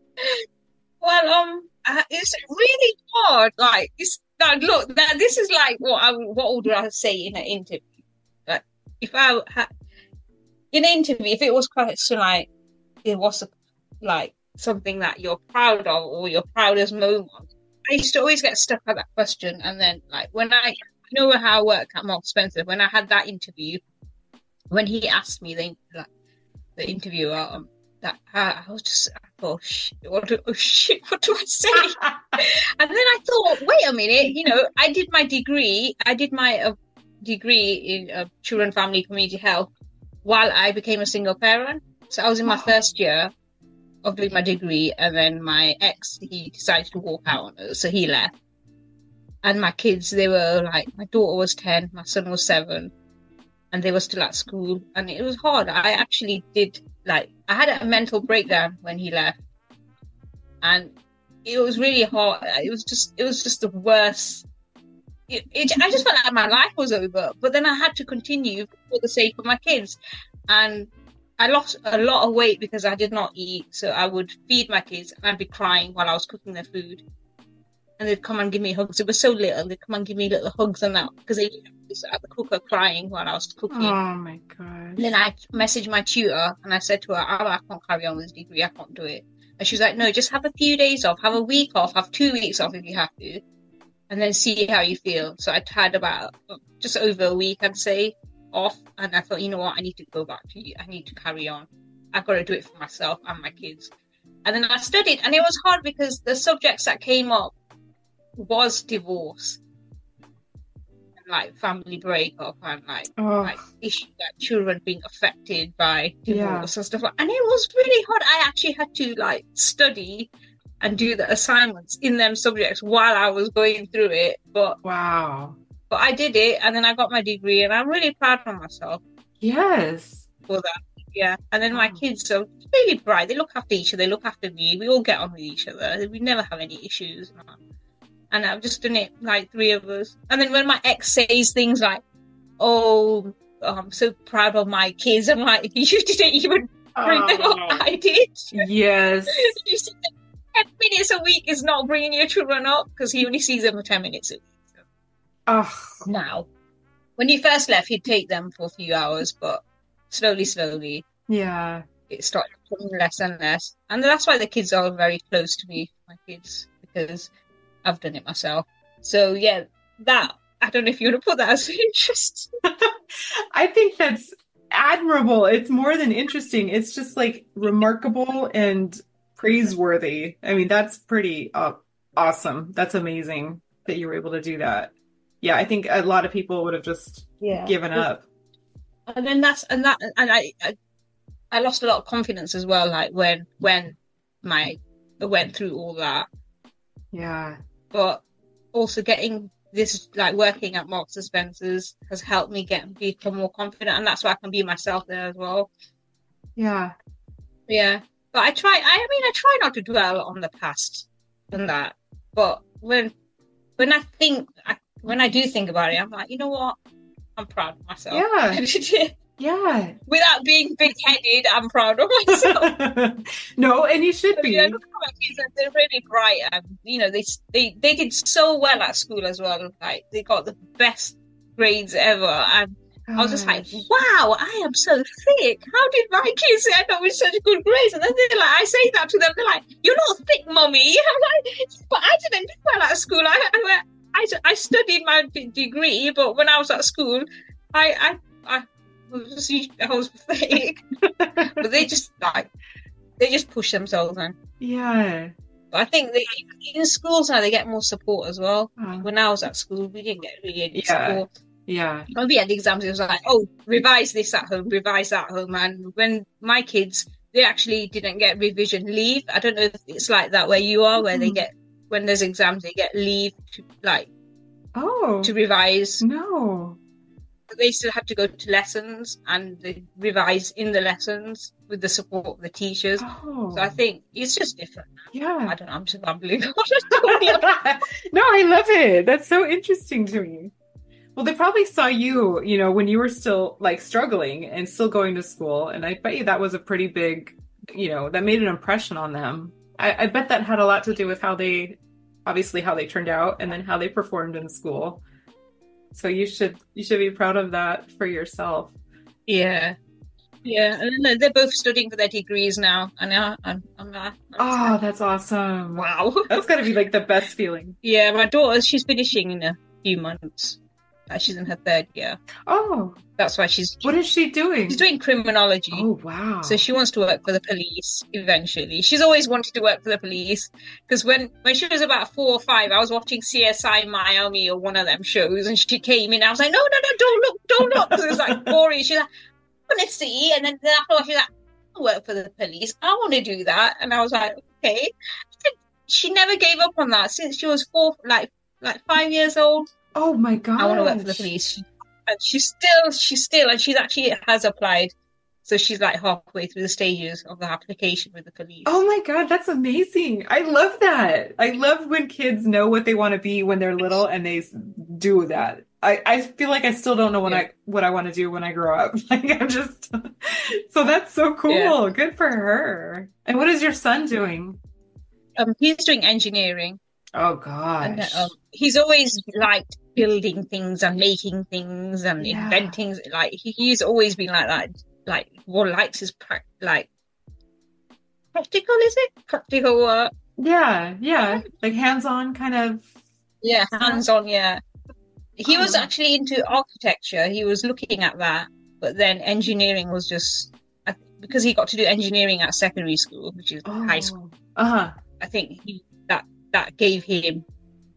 Well, it's really hard. Like, look, this is like what would I say in an interview? Like, if I had in an interview, if it was question like, it was like something that you're proud of or your proudest moment, I used to always get stuck at that question. And then, like, when I know how I work at Marks Spencer, when I had that interview, when he asked me, the interviewer, that I was just, oh shit, what do I say? And then I thought, wait a minute, I did my degree. I did my degree in children, family, community health while I became a single parent. So I was in my first year of doing my degree, and then my ex, he decided to walk out on us, so he left. And my kids, they were like, my daughter was 10, my son was 7, and they were still at school, and it was hard. I actually did, I had a mental breakdown when he left, and it was really hard. It was just the worst. I just felt like my life was over, but then I had to continue for the sake of my kids. And I lost a lot of weight because I did not eat. So I would feed my kids and I'd be crying while I was cooking their food. And they'd come and give me hugs. It was so little. They'd come and give me little hugs and that because they was at the cooker crying while I was cooking. Oh my gosh. And then I messaged my tutor and I said to her, I can't carry on with this degree. I can't do it. And she was like, no, just have a few days off. Have a week off. Have 2 weeks off if you have to. And then see how you feel. So I'd had about just over a week, I'd say, off, and I thought, you know what, I need to go back to you. I need to carry on. I've got to do it for myself and my kids. And then I studied, and it was hard because the subjects that came up was divorce, and like family breakup, and like issues like children being affected by divorce and stuff like. And it was really hard. I actually had to like study and do the assignments in them subjects while I was going through it. But wow. But I did it, and then I got my degree, and I'm really proud of myself. Yes. For that. Yeah. And then my kids are really bright. They look after each other. They look after me. We all get on with each other. We never have any issues. And I've just done it, like 3 of us. And then when my ex says things like, oh, I'm so proud of my kids, I'm like, you didn't even bring them up. I did. Yes. You see, 10 minutes a week is not bringing your children up because he only sees them for 10 minutes a week. Now, when he first left, he'd take them for a few hours, but slowly, it started becoming less and less. And that's why the kids are very close to me, my kids, because I've done it myself. So yeah, that, I don't know if you want to put that as interesting. I think that's admirable. It's more than interesting. It's just like remarkable and praiseworthy. I mean, that's pretty awesome. That's amazing that you were able to do that. Yeah, I think a lot of people would have just given up. And then I lost a lot of confidence as well, like when I went through all that. Yeah. But also getting this, like working at Marks and Spencer's has helped me become more confident, and that's why I can be myself there as well. Yeah. Yeah. But I try not to dwell on the past and that. But when I do think about it, I'm like, you know what? I'm proud of myself. Yeah. Yeah. Without being big-headed, I'm proud of myself. No, and you should be. Yeah, look at my kids, they're really bright, and they did so well at school as well. Like they got the best grades ever, and I was just like, wow, I am so thick. How did my kids end up with such good grades? And then they're like, I say that to them, they're like, you're not thick, mommy. I'm like, but I didn't do well at school. I studied my degree, but when I was at school, I I was pathetic. But they just push themselves on. Yeah. But I think in schools now they get more support as well. Oh. When I was at school, we didn't get really any Yeah. support. Yeah. When we had exams, it was like, oh, revise this at home, revise that at home. And when my kids, they actually didn't get revision leave. I don't know if it's like that where you are, where they get, when there's exams, they get leave to to revise. No. They still had to go to lessons and they revise in the lessons with the support of the teachers. Oh. So I think it's just different. Yeah. I don't know, I'm just rambling. No, I love it. That's so interesting to me. Well, they probably saw you, when you were still like struggling and still going to school. And I bet you that was a pretty big, that made an impression on them. I bet that had a lot to do with how they turned out and then how they performed in school. So you should be proud of that for yourself. Yeah. Yeah. And they're both studying for their degrees now. And I'm oh, that's awesome. Wow. That's got to be like the best feeling. Yeah. My daughter, she's finishing in a few months. She's in her third year. Oh. That's why What is she doing? She's doing criminology. Oh, wow. So she wants to work for the police eventually. She's always wanted to work for the police because when she was about 4 or 5, I was watching CSI Miami or one of them shows and she came in. I was like, no, don't look. Because it was like boring. She's like, I want to see. And then after she's like, I work for the police. I want to do that. And I was like, okay. She never gave up on that since she was 4, like 5 years old. Oh my God! I want to work for the police. And she's still, and she's actually has applied. So she's like halfway through the stages of the application with the police. Oh my God, that's amazing. I love that. I love when kids know what they want to be when they're little and they do that. I feel like I still don't know what I want to do when I grow up. Like I'm just, so that's so cool. Yeah. Good for her. And what is your son doing? He's doing engineering. Oh gosh. And, he's always liked building things and making things and inventing. Like he's always been like that. Like what likes is practical, is it? Practical work. Yeah. Like hands-on kind of. Yeah, hands-on, yeah. He was actually into architecture. He was looking at that, but then engineering was just because he got to do engineering at secondary school, which is high school. I think that gave him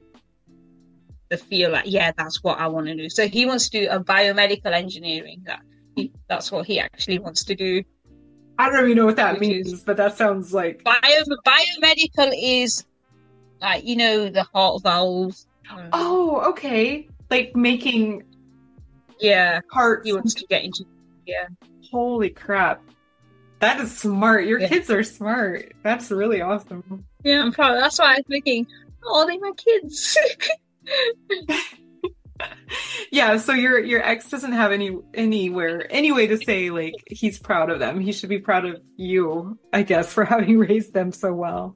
the feel like, that's what I want to do. So he wants to do a biomedical engineering. That's what he actually wants to do. I don't even know what that means, but that sounds like... Biomedical is like, the heart valves. Oh, okay. Like making... Parts. He wants to get into... Yeah. Holy crap. That is smart. Your kids are smart. That's really awesome. Yeah, I'm proud. That's why I was thinking, they're my kids. Yeah, so your ex doesn't have any way to say like he's proud of them. He should be proud of you, I guess, for having raised them so well.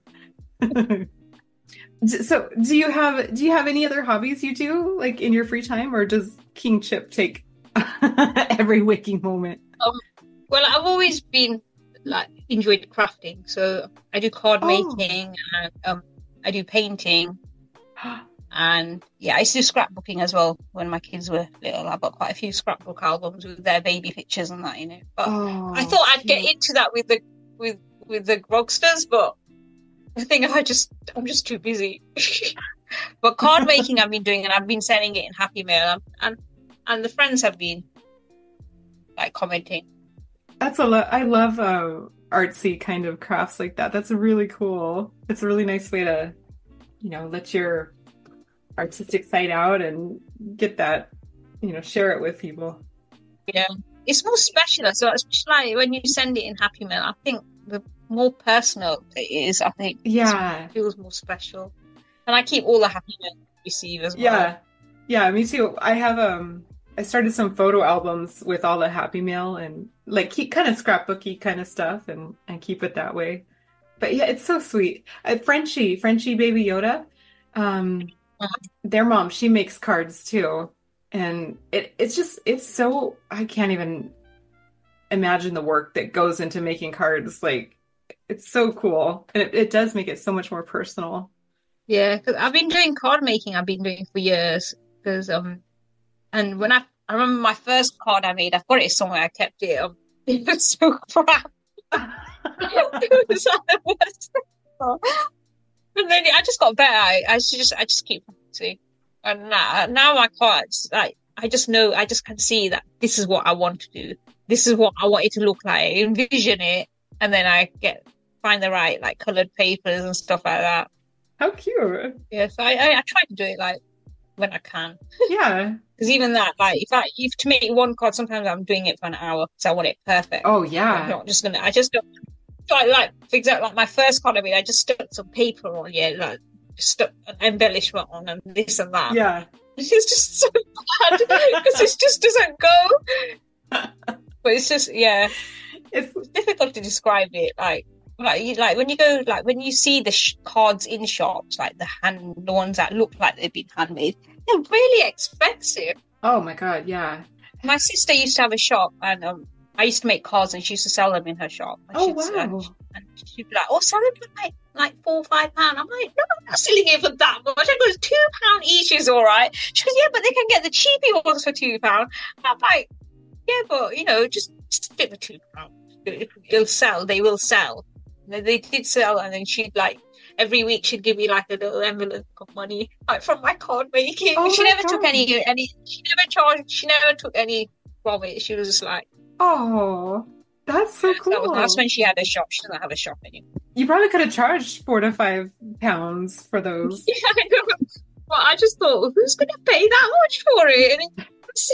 So do you have any other hobbies you do like in your free time, or does King Chip take every waking moment? Well, I've always been enjoyed crafting, so I do card making and I do painting. And I used to do scrapbooking as well when my kids were little. I've got quite a few scrapbook albums with their baby pictures and that in it. But I thought I'd get into that with the Grogsters, but I think I'm just too busy. But card making I've been doing, and I've been sending it in Happy Mail, and the friends have been commenting. That's a lot. I love artsy kind of crafts like that. That's really cool. It's a really nice way to, let your artistic side out and get that, share it with people. Yeah, it's more special. So especially when you send it in Happy Mail, I think the more personal it is, I think it feels more special. And I keep all the Happy Mail receive as well. Yeah, me too. I have I started some photo albums with all the Happy Mail and keep kind of scrapbooky kind of stuff and keep it that way. But yeah, it's so sweet. Frenchie Baby Yoda, their mom, she makes cards too. And it's so, I can't even imagine the work that goes into making cards. It's so cool. And it does make it so much more personal. Yeah, because I've been doing card making, I've been doing for years. Because, and when I I remember my first card I made. I've got it somewhere. I kept it. It was so crap. It was like the worst. And then I just got better. I just keep practicing. And now my cards, like, I just know, I just can see that this is what I want to do. This is what I want it to look like. I envision it, and then I find the right like colored papers and stuff like that. How cute! Yeah, so I try to do it like when I can. Yeah, because even that, like, if to make one card, sometimes I'm doing it for an hour because I want it perfect. Oh yeah. I'm not just gonna. I just don't. Like for example, like my first card I made, I just stuck some paper on, like stuck an embellishment on and this and that. Yeah. It's just so bad because it just doesn't go. But it's just, yeah, it's difficult to describe it. Like when you go, like when you see the cards in shops, like the ones that look like they've been handmade, they're really expensive. Oh my god, yeah. My sister used to have a shop, and I used to make cards, and she used to sell them in her shop. And wow! And she'd be like, "Oh, sell them for like £4 or £5." I'm like, "No, I'm not selling it for that much." I go, £2 each is all right. She goes, "Yeah, but they can get the cheapy ones for £2." I'm like, "Yeah, but just stick with £2. It'll sell. They will sell." And they did sell, and then she'd like every week she'd give me like a little envelope of money like from my card making. Oh, she never took any. She never charged. She never took any from it. She was just like, "Oh, that's so cool." That's when she had a shop. She doesn't have a shop anymore. You probably could have charged £4 to £5 for those. Yeah, I know. But I just thought, who's going to pay that much for it? And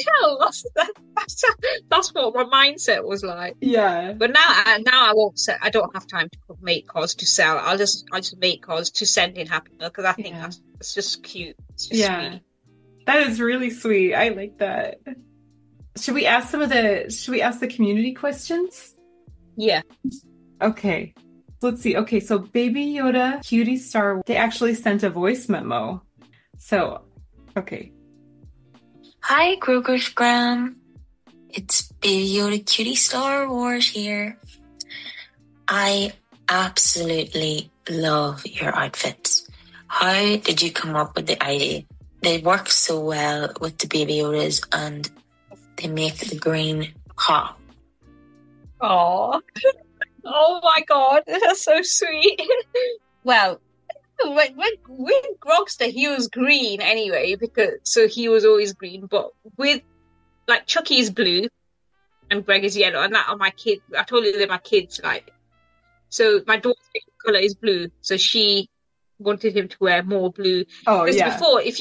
that's what my mindset was like. Yeah. But now I won't say. I don't have time to make cards to sell. I just make cards to send in Happy Meal because I think that's just cute. It's just sweet. That is really sweet. I like that. Should we ask the community questions? Yeah. Okay. Let's see. Okay, so Baby Yoda Cutie Star, they actually sent a voice memo. So, okay. Hi, Groger's Gram. It's Baby Yoda Cutie Star Wars here. I absolutely love your outfits. How did you come up with the idea? They work so well with the Baby Yodas and they make the green pop. Oh, oh my God, that's so sweet. Well, with Grogster, he was green anyway, so he was always green. But with like Chucky's blue and Greg is yellow, and that are my kids. I told you they're my kids. Like, so my daughter's favorite color is blue, so she wanted him to wear more blue. Oh, yeah. Before, if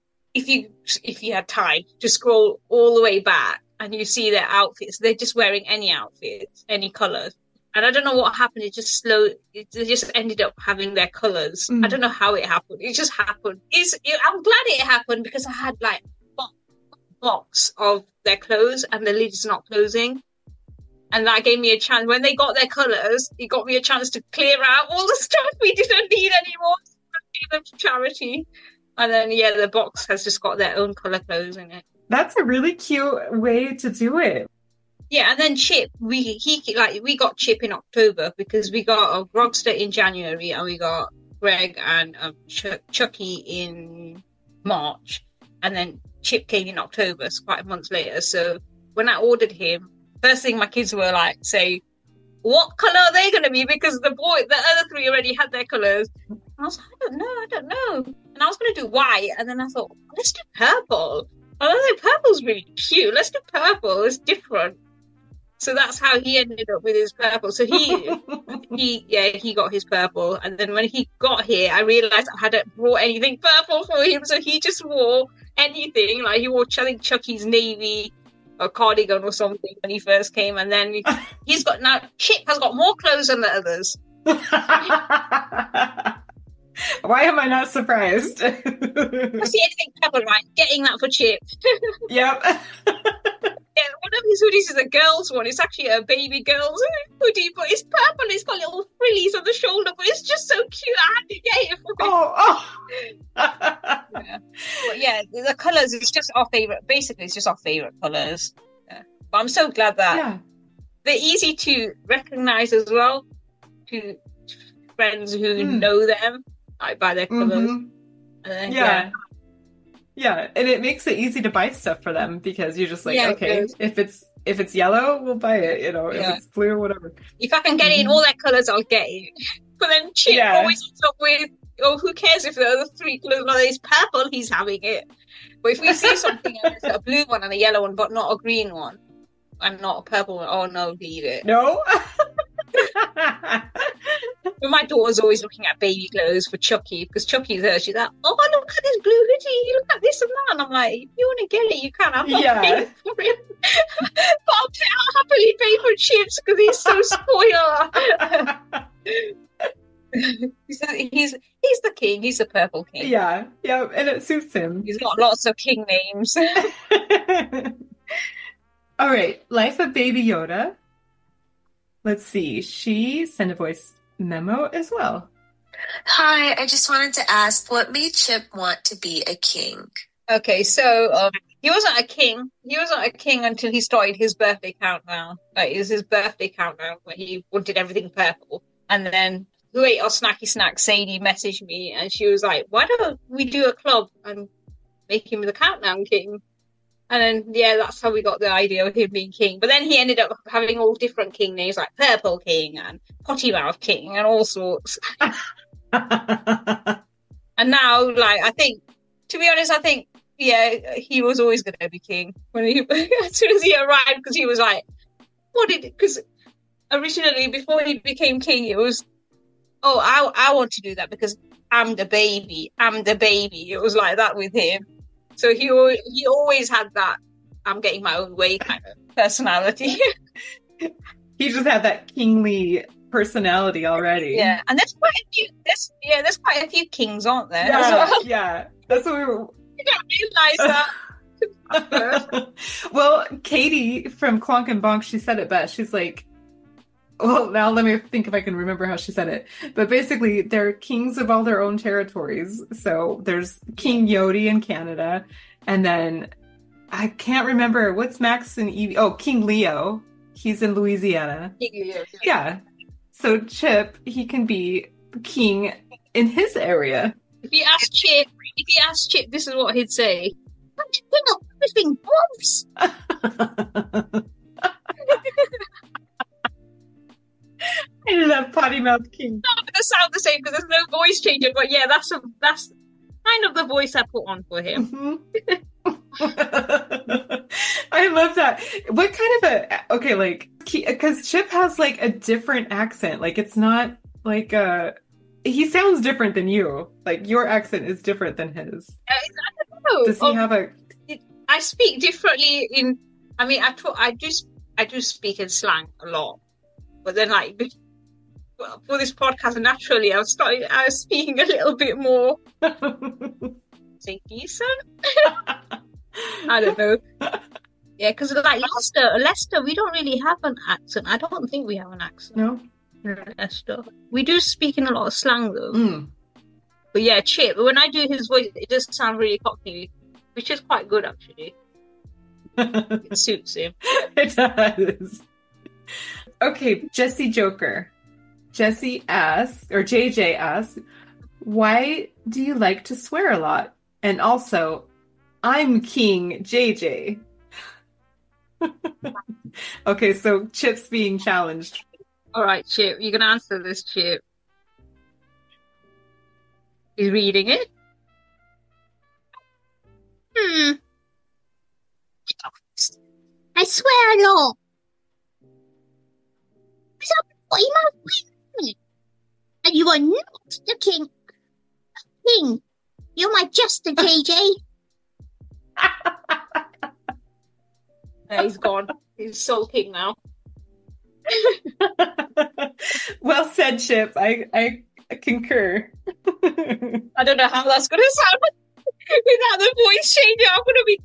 you had time to scroll all the way back and you see their outfits, they're just wearing any outfits, any colors. And I don't know what happened. It just ended up having their colors. I don't know how it happened. It just happened. I'm glad it happened because I had like a box of their clothes and the lid's not closing. And that gave me a chance. When they got their colors, it got me a chance to clear out all the stuff we didn't need anymore. Give them to charity. And then, the box has just got their own color clothes in it. That's a really cute way to do it. Yeah, and then Chip, we got Chip in October because we got a Grogster in January and we got Greg and Chucky in March, and then Chip came in October, so quite a month later. So when I ordered him, first thing my kids were like, say, what color are they going to be? Because the other three already had their colors. And I was like, I don't know. And I was going to do white, and then I thought, let's do purple. I think purple's really cute. Let's do purple. It's different. So that's how he ended up with his purple. So he got his purple. And then when he got here, I realised I hadn't brought anything purple for him. So he just wore anything. Like he wore, I think, Chucky's navy or cardigan or something when he first came. And then Chip has got more clothes than the others. Why am I not surprised? I see anything purple, right? Getting that for Chip. Yep. Yeah, one of his hoodies is a girl's one. It's actually a baby girl's hoodie, but it's purple. It's got little frillies on the shoulder, but it's just so cute. I had to get it for him. Yeah. But yeah, the colours, it's just our favourite. Basically, it's just our favourite colours. Yeah. But I'm so glad that they're easy to recognise as well to friends who know them, like by their colours. Yeah. Yeah, and it makes it easy to buy stuff for them because you're just like, Yeah, okay, good. if it's yellow, we'll buy it. You know, if Yeah. it's blue or whatever. If I can get it in all their colours, I'll get it. But then Chip Yeah. always ends up with, oh, who cares if the other three colours, well, it's purple, he's having it. But if we see something and it's a blue one and a yellow one, but not a green one, and not a purple one, oh no, leave it. No. But my daughter's always looking at baby clothes for Chucky, because Chucky's there. She's like, oh, look at this blue hoodie, look at this and that. And I'm like, if you want to get it, you can. I'm not Yeah. paying for it. But I'll happily pay for Chips because he's so spoiled. he's the king. He's the purple king. Yeah, and it suits him. He's got lots of king names. All right, Life of Baby Yoda. Let's see. She sent a voice memo as well. Hi, I just wanted to ask, what made Chip want to be a king? Okay, so he wasn't a king. He wasn't a king until he started his birthday countdown. Like, it was his birthday countdown where he wanted everything purple. And then who ate our snacky snack? Sadie messaged me and she was like, why don't we do a club and make him the countdown king? And then, yeah, that's how we got the idea of him being king. But then he ended up having all different king names, like Purple King and Potty Mouth King and all sorts. And now, like, I think, to be honest, yeah, he was always going to be king when as soon as he arrived, because he was like, because originally, before he became king, it was, oh, I want to do that because I'm the baby. It was like that with him. So he always had that I'm getting my own way kind of personality. He just had that kingly personality already. Yeah, and there's quite a few kings, aren't there? Yeah. That's what we were. You don't realize that. Well, Katie from Clonk and Bonk, she said it best. She's like, well, now let me think if I can remember how she said it. But basically, they're kings of all their own territories. So there's King Yodi in Canada. And then I can't remember, what's Max and Evie? Oh, King Leo. He's in Louisiana. Yeah. So Chip, he can be king in his area. If you ask Chip, this is what he'd say. I'm the king of everything, Bobs. I love Potty Mouth King. It's not going to sound the same because there's no voice changer, but yeah, that's kind of the voice I put on for him. I love that. What kind of because Chip has like a different accent. Like, it's not like he sounds different than you. Like, your accent is different than his. I don't know. Does he have a? I speak differently I do speak in slang a lot, but then for this podcast, naturally, I was speaking a little bit more. Say decent. I don't know. Yeah, because like Leicester, we don't really have an accent. I don't think we have an accent. No, Leicester. We do speak in a lot of slang though. Mm. But yeah, Chip. When I do his voice, it does sound really cockney, which is quite good actually. It suits him. It does. Okay, Jesse Joker. Jesse asks, or JJ asks, why do you like to swear a lot? And also, I'm King JJ. Okay, so Chip's being challenged. All right, Chip, you're going to answer this, Chip. He's reading it. I swear a lot. And you are not the king. King, you're my jester, JJ. He's gone. He's sulking now. Well said, Chip. I concur. I don't know how that's going to sound without the voice changer. I'm going to be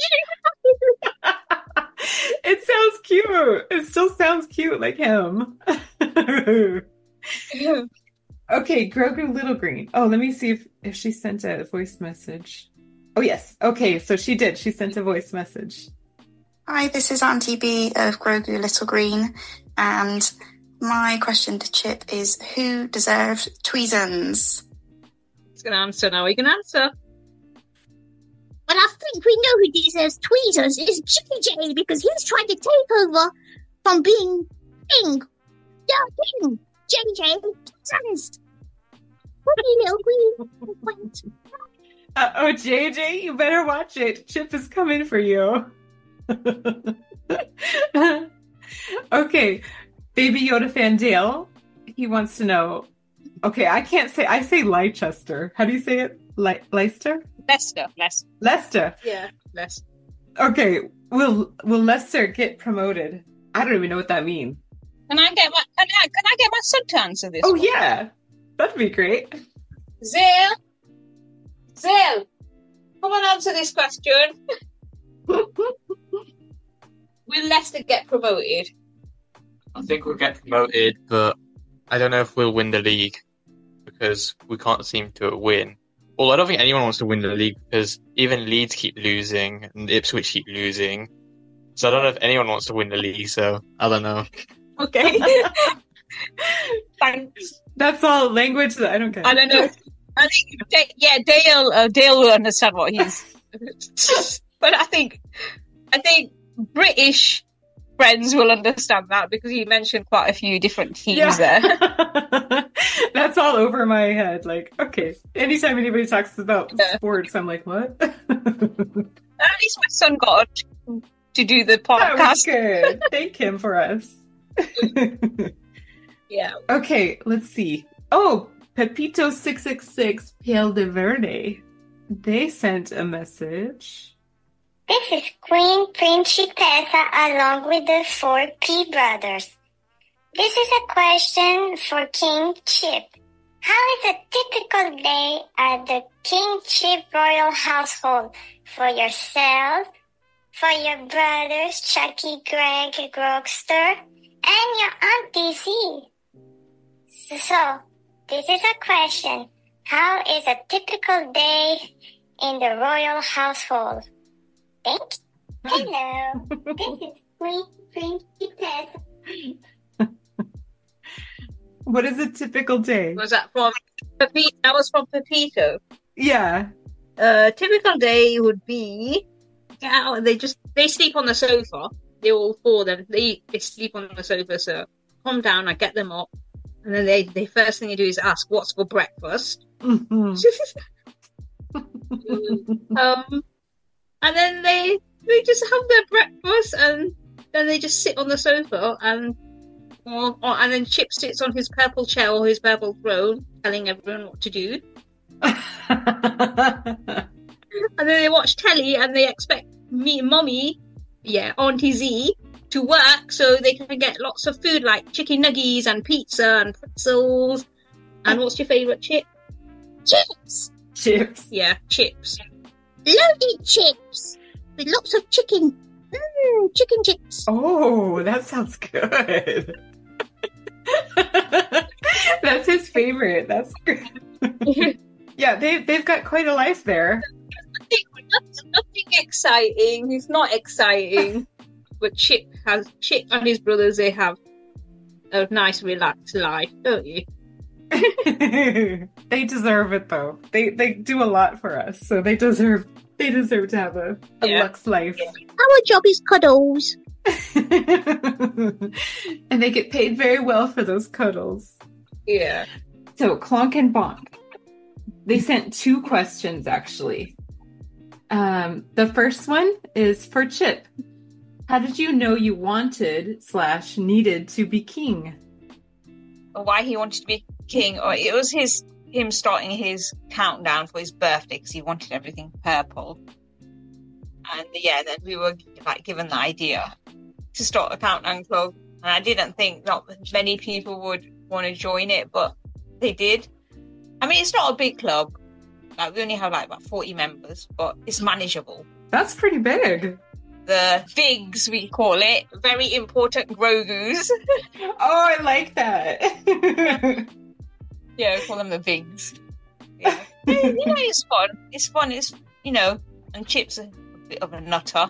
cringing. It sounds cute. It still sounds cute like him. Okay, Grogu Little Green. Oh, let me see if she sent a voice message. Oh, yes. Okay, so she did. She sent a voice message. Hi, this is Auntie B of Grogu Little Green, and my question to Chip is, who deserved tweezins? He's going to answer now. He can answer. But I think we know who deserves tweezers is Chippy J, because he's trying to take over from being King. Yeah, King. JJ, honest. Pretty little green. Oh, JJ, you better watch it. Chip is coming for you. Okay, Baby Yoda fan Dale, he wants to know. Okay, I can't say. I say Leicester. How do you say it? Leicester? Lester. Yeah, Lester. Okay, will Lester get promoted? I don't even know what that means. Can I get my son to answer this? Oh one? yeah, that'd be great. Zale, come on, answer this question. Will Leicester get promoted? I think we'll get promoted, but I don't know if we'll win the league because we can't seem to win. Well, I don't think anyone wants to win the league because even Leeds keep losing and Ipswich keep losing. So I don't know if anyone wants to win the league, so I don't know. Okay. Thanks. That's all language that I don't get. I don't know. I think, Dale will understand what he's... But I think British friends will understand that because he mentioned quite a few different teams there. That's all over my head. Like, okay, anytime anybody talks about sports, I'm like, what? At least my son got to do the podcast. That was good. Thank him for us. Yeah. Okay, let's see. Oh, Pepito666 Piel de Verde. They sent a message. This is Queen Principessa along with the 4P brothers. This is a question for King Chip. How is a typical day at the King Chip royal household for yourself, for your brothers Chucky, Greg, Grogster, and your Auntie Z? So, this is a question. How is a typical day in the royal household? Thank you. Hello. This is Queen Principessa. What is a typical day? Was that from Pepito? That was from Pepito. Yeah. Typical day would be they sleep on the sofa. They all four of them. They sleep on the sofa. So come down, I get them up, and then they first thing they do is ask what's for breakfast. Mm-hmm. And then they just have their breakfast, and then they just sit on the sofa, and then Chip sits on his purple chair or his purple throne, telling everyone what to do. And then they watch telly, and they expect Auntie Z, to work so they can get lots of food like chicken nuggies and pizza and pretzels. And what's your favourite chip? Chips. Chips. Yeah, chips. Loaded chips with lots of chicken. Chicken chips. Oh, that sounds good. That's his favorite. That's great. Yeah, they've got quite a life there. Nothing exciting. It's not exciting. But Chip and his brothers, they have a nice relaxed life, don't you? They deserve it though. They do a lot for us, so they deserve to have a luxe life. Yeah. Our job is cuddles. And they get paid very well for those cuddles. Yeah. So Clonk and Bonk, they sent 2 questions actually. The first one is for Chip. How did you know you wanted/needed to be king? Why he wanted to be king? Or it was him starting his countdown for his birthday because he wanted everything purple. And then we were given the idea to start a countdown club. And I didn't think not many people would want to join it, but they did. I mean, it's not a big club. We only have about 40 members, but it's manageable. That's pretty big. The Vigs, we call it. Very important Grogus. Oh, I like that. Yeah, we call them the Vigs. Yeah. It's fun. It's fun. And Chip's a bit of a nutter.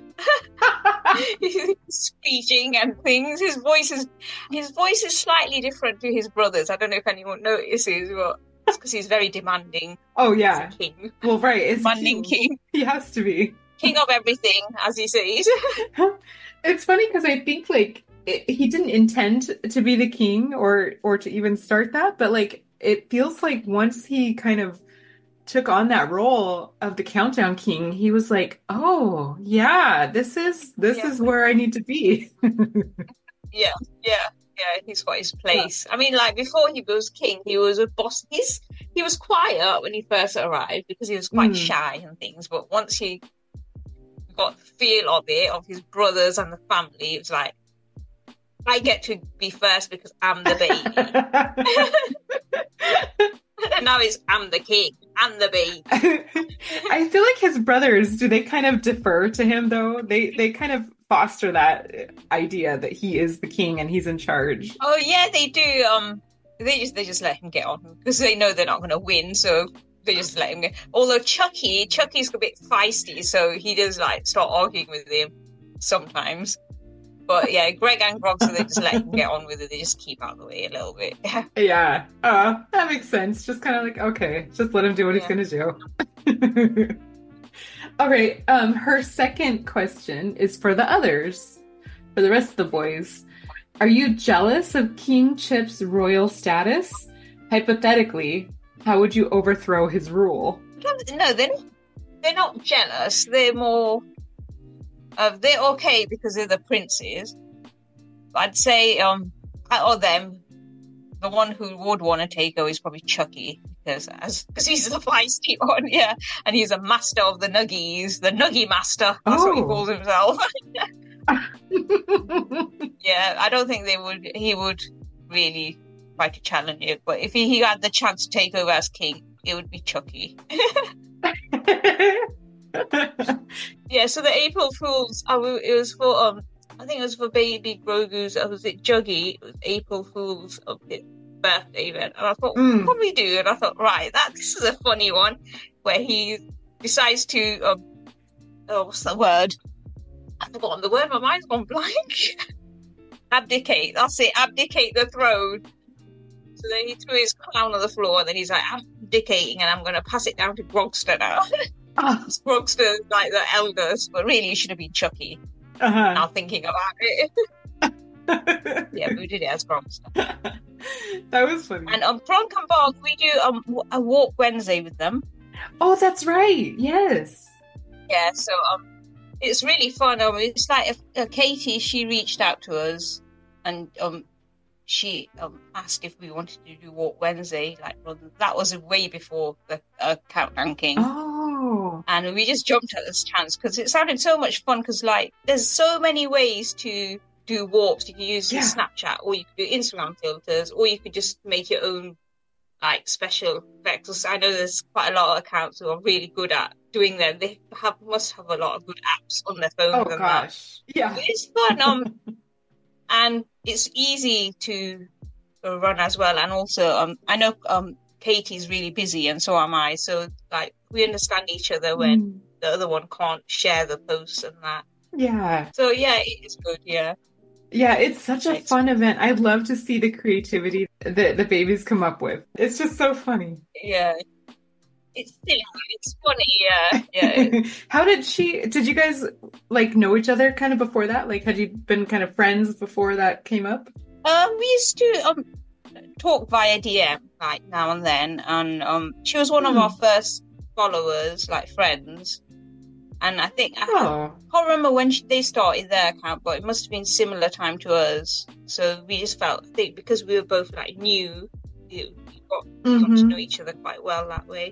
Speaking and things. His voice is slightly different to his brothers. I don't know if anyone notices, but because he's very demanding. Oh yeah, king. Well, right, it's demanding king. He has to be king of everything, as he says. It's funny because I think like he didn't intend to be the king or to even start that, but like it feels like once he kind of took on that role of the Countdown King, he was like, "Oh yeah, this is where I need to be." Yeah. He's got his place. I mean, like before he was king, he was a boss. He was quiet when he first arrived because he was quite shy and things. But once he got the feel of it, of his brothers and the family, it was like, I get to be first because I'm the baby. And now it's I'm the king, I'm the baby. I feel like his brothers, do they kind of defer to him though? They kind of foster that idea that he is the king and he's in charge. Oh yeah, they do. They just let him get on because they know they're not going to win, so they just let him go. Although Chucky's a bit feisty, so he does like start arguing with him sometimes. But yeah, Greg and Grog, so they just let him get on with it. They just keep out of the way a little bit. Yeah. That makes sense. Just kind of like, okay, just let him do what he's going to do. All right. Her second question is for the others, for the rest of the boys. Are you jealous of King Chip's royal status? Hypothetically, how would you overthrow his rule? No, they're not jealous. They're more... they're okay because they're the princes. I'd say, out of them, the one who would want to take over is probably Chucky because he's the feisty one, yeah, and he's a master of the nuggies, the nuggie master. That's what he calls himself. Yeah, I don't think he would really try to challenge it, but if he had the chance to take over as king, it would be Chucky. Yeah, so the April Fools, it was for I think it was for baby Grogu's, was it Juggy? It was April Fool's birthday event, and I thought, what can we do? And I thought, right, this is a funny one, where he decides to what's the word? I've forgotten the word. My mind's gone blank. Abdicate. That's it. Abdicate the throne. So then he threw his crown on the floor, and then he's like, I'm abdicating, and I'm going to pass it down to Grogster now. Grogster's like the eldest, but really it should have been Chucky. Now thinking about it. Yeah, we did it as Grogster. That was funny. And Bronk and Bog, we do a walk Wednesday with them. Oh, that's right. Yes. Yeah, so it's really fun. It's like Katie, she reached out to us, and she asked if we wanted to do Walk Wednesday. Like, that was way before the Countdown King. Oh. And we just jumped at this chance because it sounded so much fun. Because like, there's so many ways to do warps. You can use Snapchat, or you could do Instagram filters, or you could just make your own like special effects. I know there's quite a lot of accounts who are really good at doing them. They must have a lot of good apps on their phones. Oh gosh, yeah, but it's fun. And it's easy to run as well. And also, I know Katie's really busy, and so am I. So like, we understand each other when the other one can't share the posts and that. Yeah. So yeah, it is good. Yeah. Yeah, it's such a fun event. I love to see the creativity that the babies come up with. It's just so funny. Yeah. It's silly. It's funny, yeah. How did you guys like know each other kind of before that? Like, had you been kind of friends before that came up? We used to talk via DM like now and then, and she was one of our first followers, like friends. And I think I can't remember when they started their account, but it must have been similar time to us. So we just felt, I think, because we were both like new, we got to know each other quite well that way.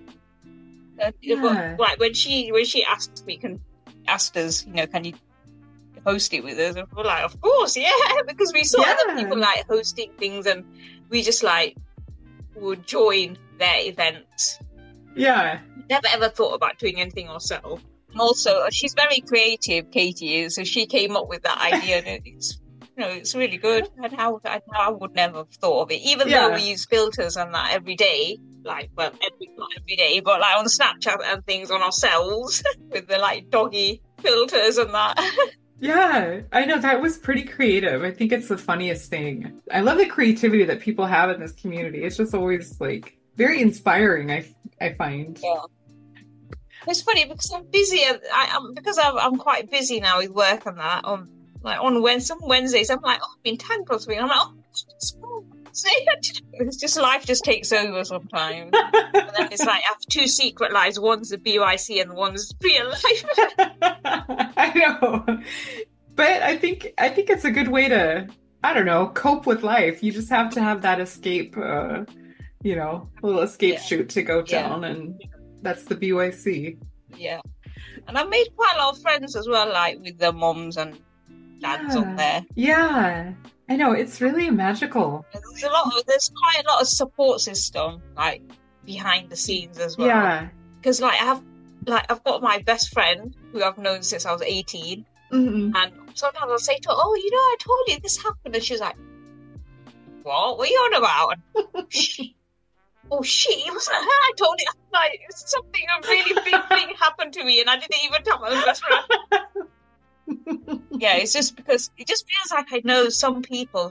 But, like when she asked us, can you host it with us? And we're like, of course, yeah, because we saw other people like hosting things, and we just like would join their events. Yeah, never ever thought about doing anything ourselves. Also, she's very creative, Katie is, so she came up with that idea, and it's really good. And how I would never have thought of it, even though we use filters and that every day. Like, well, not every day, but like on Snapchat and things on ourselves with the like doggy filters and that. Yeah, I know, that was pretty creative. I think it's the funniest thing. I love the creativity that people have in this community. It's just always like very inspiring. I find. Yeah. It's funny because I'm busy. I'm quite busy now with work and that. On some Wednesdays, I'm like, I've been tagged or something. I'm like, it's just life just takes over sometimes. And then it's like I have two secret lives. One's the BYC and one's real life. I know, but I think it's a good way to, I don't know, cope with life. You just have to have that escape, a little escape shoot to go down, and that's the BYC. Yeah, and I've made quite a lot of friends as well, like with their moms and dads on there. Yeah, I know, it's really magical. There's quite a lot of support system, like behind the scenes as well. Yeah, because I've got my best friend who I've known since I was 18, and sometimes I'll say to her, "Oh, I told you this happened," and she's like, "What are you on about?" Oh, it wasn't her. I told it. Like, it's something, a really big thing happened to me, and I didn't even tell my own best friend. Yeah, it's just because it just feels like I know some people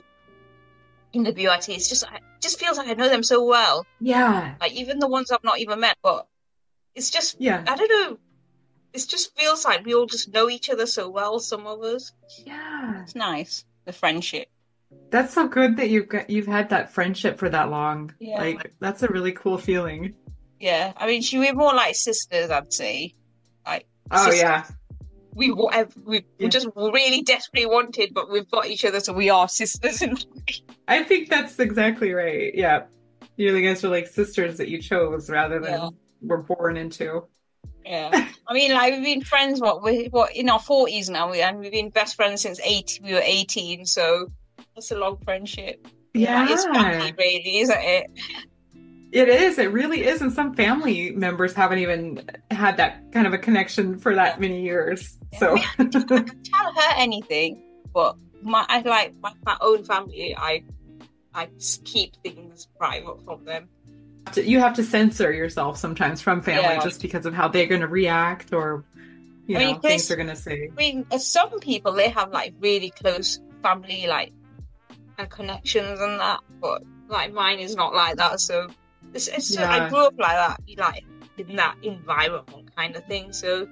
in the BYT. It just feels like I know them so well. Yeah. Like, even the ones I've not even met, but it's just, I don't know. It just feels like we all just know each other so well, some of us. Yeah. It's nice, the friendship. That's so good that you've had that friendship for that long. Yeah. Like, that's a really cool feeling. Yeah, I mean, we're more like sisters, I'd say. Like, sisters. Yeah. We just really desperately wanted, but we've got each other, so we are sisters. I think that's exactly right. Yeah, you guys are like sisters that you chose rather than were born into. Yeah, I mean, like, we've been friends. We're in our 40s now, and we've been best friends since we were 18. So. That's a long friendship. Yeah. It's family, really, isn't it? It is. It really is. And some family members haven't even had that kind of a connection for that many years. Yeah. So I can tell her anything, but my own family, I keep things private from them. You have to censor yourself sometimes from family just because of how they're going to react or things they're going to say. I mean, some people, they have like really close family, like, and connections and that, but like mine is not like that. So I grew up like that, like in that environment kind of thing. So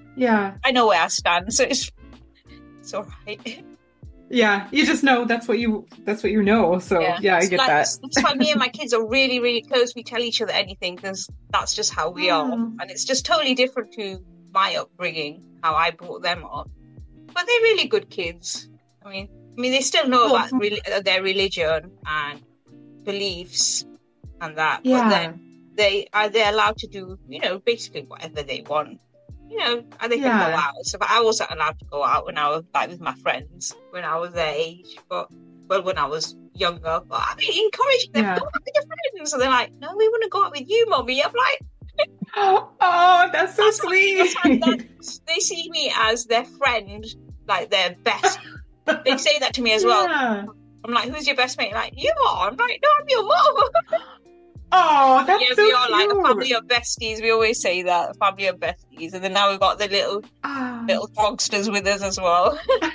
I know where I stand. So it's all right. Yeah, you just know that's what you know. So I get that. It's like me and my kids are really, really close. We tell each other anything because that's just how we are, and it's just totally different to my upbringing, how I brought them up. But they're really good kids. I mean, they still know about their religion and beliefs and that. Yeah. But then they're allowed to do, basically whatever they want. And they can go out. So, but I wasn't allowed to go out when I was with my friends when I was their age. When I was younger. But I've been encouraging them, go out with your friends. So they're like, no, we want to go out with you, Mommy. I'm like, oh, that's so sweet. They see me as their friend, like their best. They say that to me as well. Yeah. I'm like, who's your best mate? Like, you are. I'm like, no, I'm your mom. Oh, that's so we are cute. Like a family of besties. We always say that, a family of besties. And then now we've got the little frogsters with us as well.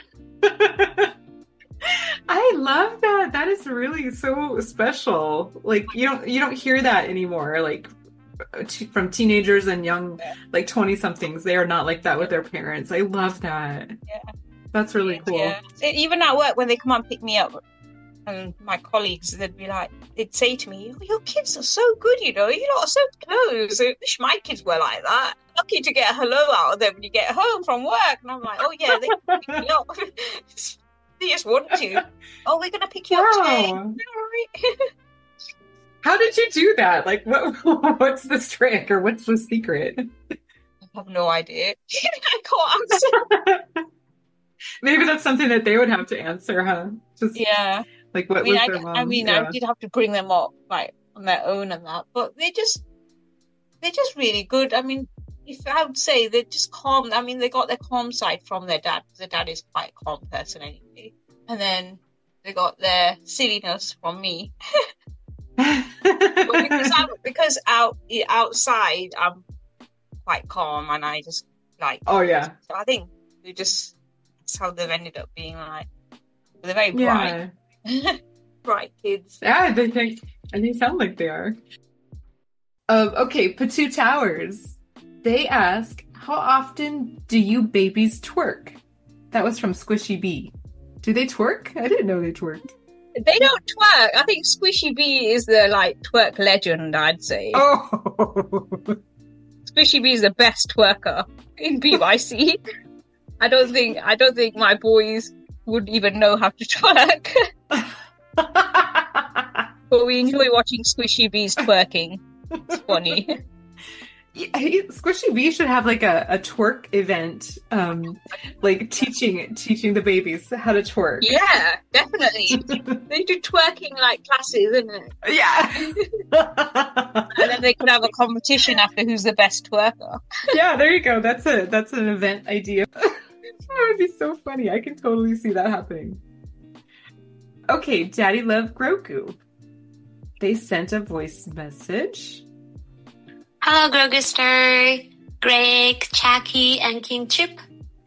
I love that. That is really so special. Like, you don't hear that anymore. Like, from teenagers and young, like 20-somethings, they are not like that with their parents. I love that. Yeah. That's really cool. Yeah. Even at work, when they come and pick me up, and my colleagues, they'd say to me, "Oh, your kids are so good, you lot are so close. I wish my kids were like that. Lucky to get a hello out of them when you get home from work." And I'm like, "Oh yeah, they can pick me up. They just want to. Oh, we're gonna pick you up today." How did you do that? Like, what's the trick or what's the secret? I have no idea. I can't answer. Maybe that's something that they would have to answer, huh? Just, like, what was their mom? I did have to bring them up, like, on their own and that, but they're just really good. I mean, if I would say they're just calm. I mean, they got their calm side from their dad, because their dad is quite a calm person anyway. And then they got their silliness from me. because outside I'm quite calm, and I just like. Oh yeah. So I think that's how they've ended up being like. They're very bright, bright kids. Yeah, they sound like they are. Okay, Patu Towers. They ask, how often do you babies twerk? That was from Squishy Bee. Do they twerk? I didn't know they twerked. They don't twerk. I think Squishy Bee is the twerk legend, I'd say. Oh. Squishy Bee is the best twerker in BYC. I don't think my boys would even know how to twerk. But we enjoy watching Squishy Bee's twerking. It's funny. Squishy Bee should have like a twerk event, like teaching the babies how to twerk. Yeah, definitely. They do twerking classes, isn't it? Yeah. And then they could have a competition after who's the best twerker. Yeah, there you go. That's an event idea. That would be so funny. I can totally see that happening. Okay, Daddy Love Grogu. They sent a voice message. Hello, Groguster, Greg, Jackie, and King Chip.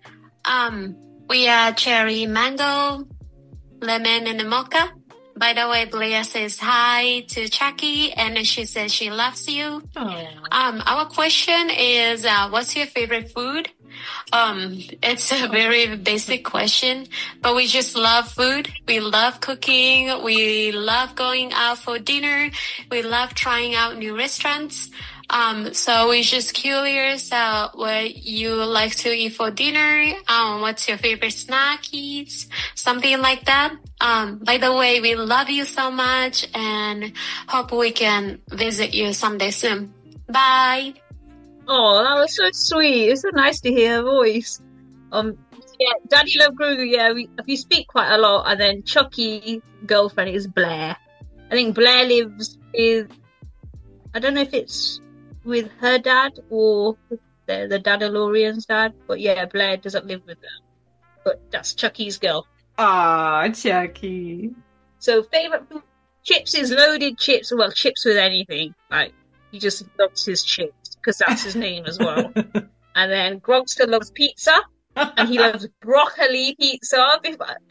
We are cherry, mango, lemon, and mocha. By the way, Blair says hi to Jackie, and she says she loves you. Our question is, what's your favorite food? It's a very basic question, but we just love food. We love cooking. We love going out for dinner. We love trying out new restaurants. So we're just curious, what you like to eat for dinner. What's your favorite snackies? Something like that. By the way, we love you so much and hope we can visit you someday soon. Bye. Oh, that was so sweet. It's so nice to hear her voice. Yeah, Daddy Love Grogu, yeah, we speak quite a lot. And then Chucky girlfriend is Blair. I think Blair lives with, I don't know if it's with her dad or the Dadalorian's dad, but yeah, Blair doesn't live with them. But that's Chucky's girl. Ah, Chucky. So favorite food, chips is loaded chips. Well, chips with anything. He just loves his chips because that's his name as well. And then Grogster loves pizza. And he loves broccoli pizza.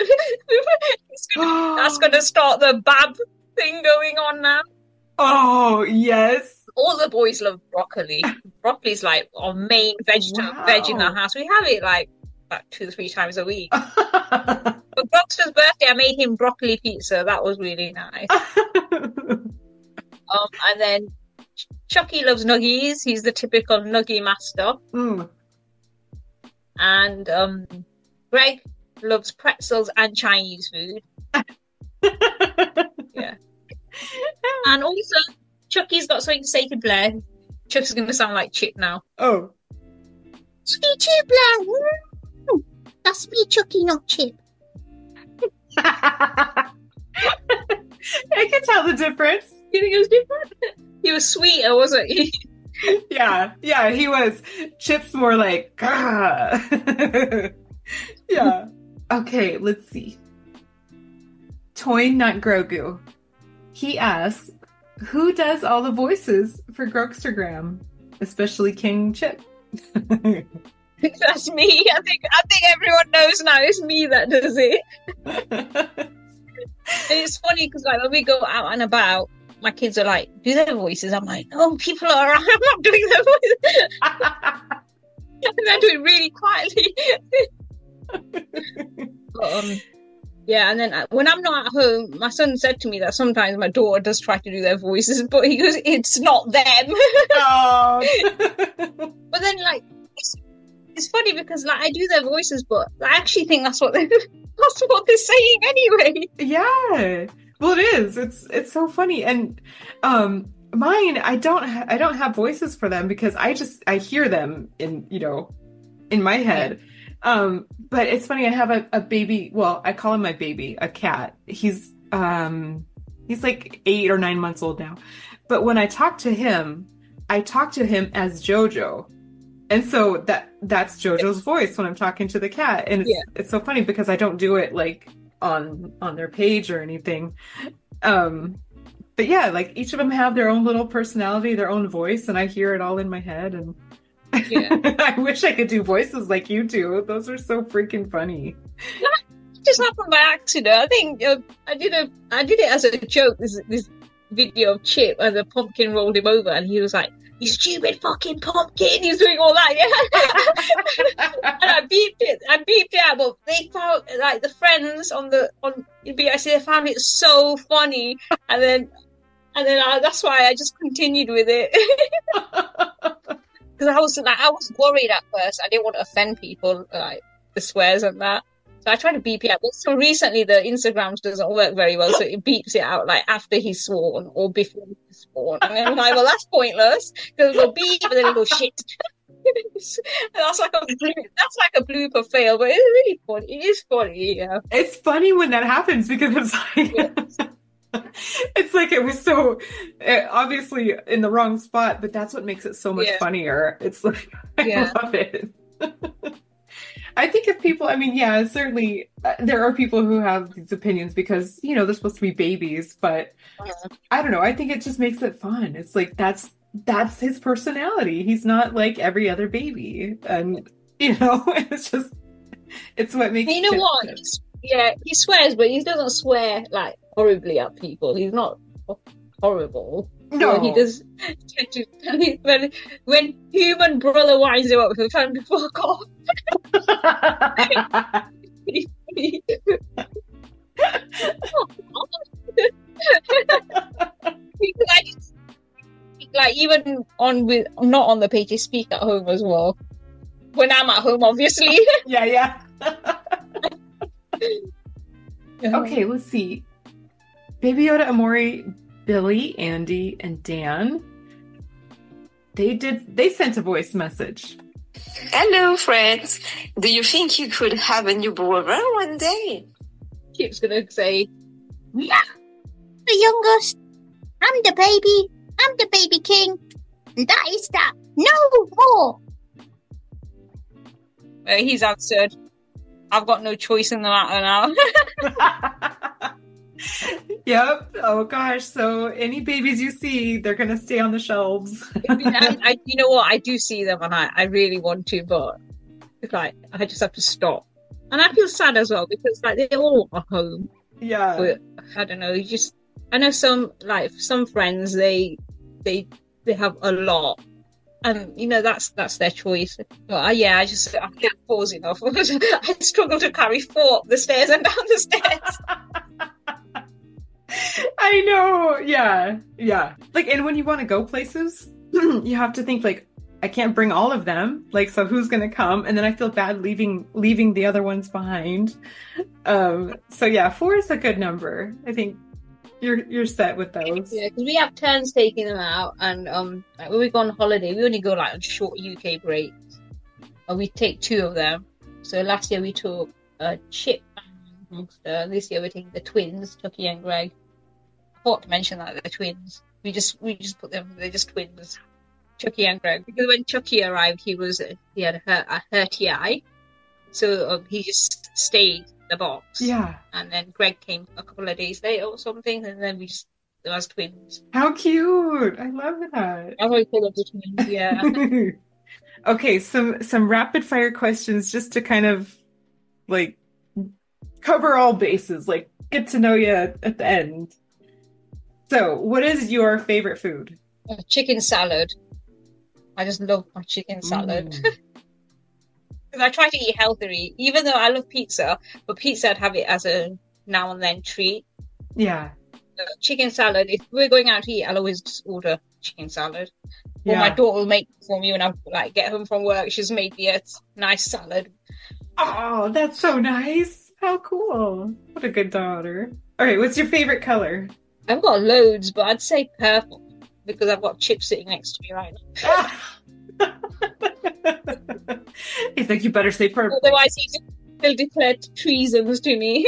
That's going to start the Bab thing going on now. Oh, yes. All the boys love broccoli. Broccoli's our main veg in the house. We have it about 2-3 times a week. For Grogster's birthday, I made him broccoli pizza. That was really nice. And then Chucky loves nuggies. He's the typical nuggie master. Mm. And Greg loves pretzels and Chinese food. Yeah. And also, Chucky's got something to say to Blair. Chuck's going to sound like Chip now. Oh. Sweet Chip, Blair. That's me, Chucky, not Chip. I can tell the difference. You think it was different? He was sweeter, wasn't he? Yeah, he was. Chip's more like, yeah. Okay, let's see. Toy Nut Grogu. He asks, who does all the voices for Grogstergram, especially King Chip? That's me. I think everyone knows now it's me that does it. And it's funny because when we go out and about, my kids are like, do their voices? I'm like, no, people are around. I'm not doing their voices. And they're doing really quietly. But, yeah, and then when I'm not at home, my son said to me that sometimes my daughter does try to do their voices, but he goes, it's not them. Oh. But then, it's funny because I do their voices, but I actually think that's what they're saying anyway. Yeah. Well, it is. It's so funny. And mine, I don't have voices for them because I hear them in my head. But it's funny. I have a baby. Well, I call him my baby, a cat. He's 8 or 9 months old now. But when I talk to him as Jojo. And so that's Jojo's voice when I'm talking to the cat. And it's so funny because I don't do it on their page or anything. But yeah, each of them have their own little personality, their own voice, and I hear it all in my head. And I wish I could do voices like you do. Those are so freaking funny. That just happened by accident. I think I did it as a joke. This video of Chip and the pumpkin rolled him over, and he was like, "You stupid fucking pumpkin!" He was doing all that, yeah. And I beeped it out, but they found like the friends on BIC, they found it so funny, and then that's why I just continued with it. Because I was worried at first. I didn't want to offend people, like the swears and that. So I tried to beep it out. But so recently the Instagrams doesn't work very well, so it beeps it out like after he's sworn or before he's sworn. And then I'm like, well, that's pointless, because it'll go beep and then it'll go shit. That's like a blooper fail, but it's really funny. It is funny, yeah. It's funny when that happens, because it's like it's like it was so obviously in the wrong spot, but that's what makes it so much funnier. It's like I love it. I think if people, I mean, yeah, certainly there are people who have these opinions because, you know, they're supposed to be babies, but I don't know. I think it just makes it fun. It's like, that's his personality. He's not like every other baby. And, you know, it's what makes you know it what? good. Yeah, he swears, but he doesn't swear like horribly at people. He's not horrible. No, he does. When human brother winds him up, he'll tell him to fuck off. Like even not on the page, they speak at home as well. When I'm at home, obviously. Yeah. Okay, let's see. Baby Yoda, Amori, Billy, Andy, and Dan. They sent a voice message. Hello, friends. Do you think you could have a new brother one day? Chip's gonna say, "Yeah, the youngest. I'm the baby. I'm the baby king. And that is that. No more." He's answered, "I've got no choice in the matter now." Yep. Oh gosh. So any babies you see, they're gonna stay on the shelves. You know what? I do see them, and I really want to, but it's like I just have to stop. And I feel sad as well because like they all want a home. Yeah. But I don't know. I know some friends they have a lot, and you know that's their choice. But I think 4's enough. I struggle to carry 4 up the stairs and down the stairs. I know. Yeah. Like, and when you want to go places, you have to think like, I can't bring all of them. Like, so who's going to come? And then I feel bad leaving the other ones behind. So yeah, 4 is a good number. I think you're set with those. Yeah, because we have turns taking them out, and like when we go on holiday, we only go like on short UK breaks, and we take 2 of them. So last year we took Chip and Monster. This year we're taking the twins, Chucky and Greg. I forgot to mention that they're twins. We just put them. They're just twins, Chucky and Greg. Because when Chucky arrived, he had a hurty eye, so he just stayed in the box. Yeah. And then Greg came a couple of days later or something, and then there was twins. How cute! I love that. I always call them the twins. Yeah. Okay, some rapid fire questions just to kind of like cover all bases, like get to know you at the end. So, what is your favorite food? Chicken salad. I just love my chicken salad. Because I try to eat healthy, even though I love pizza, but pizza I'd have it as a now and then treat. Yeah. Chicken salad, if we're going out to eat, I'll always just order chicken salad. Yeah. Or my daughter will make it for me when I like get home from work. She's made me a nice salad. Oh, that's so nice. How cool. What a good daughter. All right, what's your favorite color? I've got loads, but I'd say purple because I've got Chip sitting next to me right now. He's like, you better say purple. Otherwise, he'll declare treasons to me.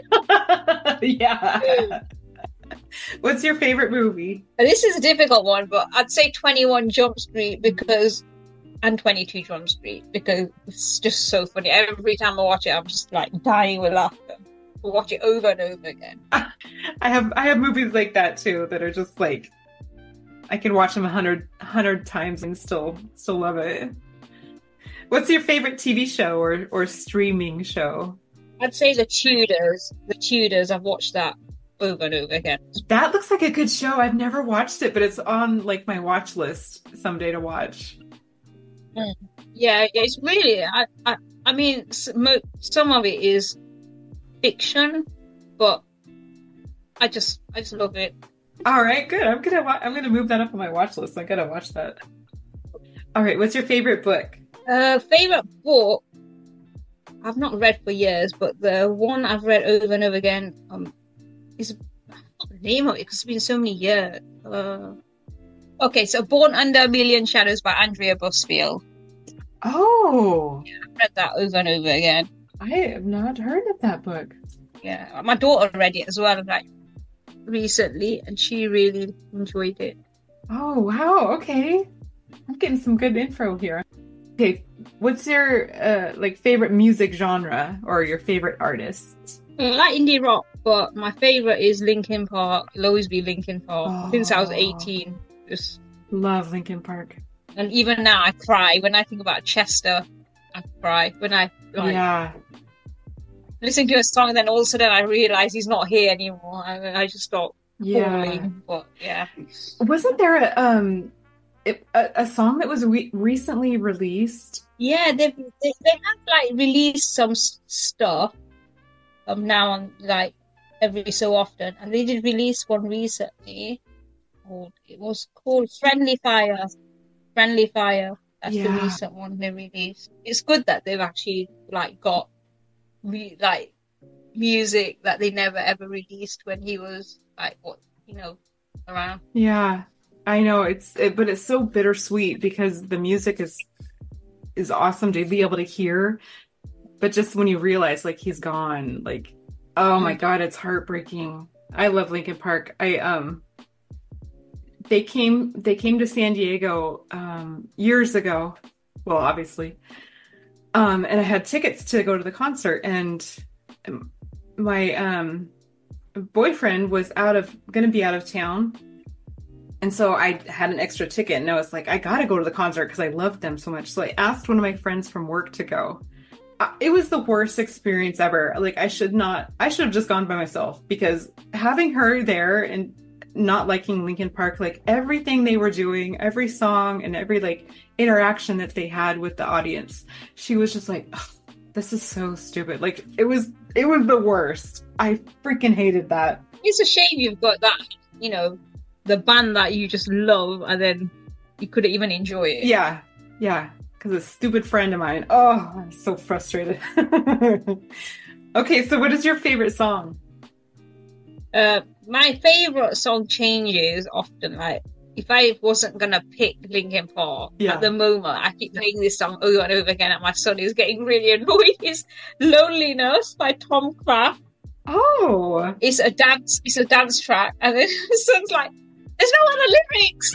Yeah. What's your favorite movie? This is a difficult one, but I'd say 21 Jump Street and 22 Jump Street because it's just so funny. Every time I watch it, I'm just like dying with laughter. I'll watch it over and over again. I have movies like that too that are just like I can watch them 100 times and still love it. What's your favorite TV show or streaming show? I'd say The Tudors. The Tudors. I've watched that over and over again. That looks like a good show. I've never watched it, but it's on like my watch list someday to watch. Yeah, it's really. I mean, some of it is fiction, but I just love it. All right, good. I'm gonna move that up on my watch list. I gotta watch that. All right, what's your favorite book? Favorite book I've not read for years, but the one I've read over and over again is the name of it because it's been so many years. Okay, so Born Under a Million Shadows by Andrea Busfield. Oh, Yeah, I've read that over and over again. I have not heard of that book. Yeah, my daughter read it as well, like recently, and she really enjoyed it. Oh, wow. Okay. I'm getting some good info here. Okay, what's your like favorite music genre or your favorite artist? I like indie rock, but my favorite is Linkin Park. It'll always be Linkin Park since I was 18. Just love Linkin Park. And even now, I cry when I think about Chester. I cry when I listen to a song, and then all of a sudden I realize he's not here anymore. I just stop falling. But yeah, wasn't there a song that was recently released? Yeah, they have like released some stuff now on like every so often, and they did release one recently. It was called Friendly Fire. Friendly Fire. That's the recent one they released. It's good that they've actually like got like music that they never ever released when he was like around. Yeah, I know but it's so bittersweet because the music is awesome to be able to hear, but just when you realize like he's gone, like oh my god, it's heartbreaking. I love Linkin Park. They came to San Diego years ago. Well, obviously. And I had tickets to go to the concert, and my boyfriend was going to be out of town. And so I had an extra ticket, and I was like, I got to go to the concert because I loved them so much. So I asked one of my friends from work to go. It was the worst experience ever. Like I should have just gone by myself, because having her there and not liking Linkin Park, like everything they were doing, every song and every like interaction that they had with the audience, she was just like, this is so stupid. Like it was the worst. I freaking hated that. It's a shame you've got that, the band that you just love, and then you couldn't even enjoy it. Yeah. Because a stupid friend of mine. Oh, I'm so frustrated. Okay, so what is your favorite song? My favorite song changes often. Like if I wasn't gonna pick Linkin Park at the moment, I keep playing this song over and over again, and my son is getting really annoyed. It's "Loneliness" by Tom Craft. Oh, it's a dance track, and then the son's like, "There's no other lyrics."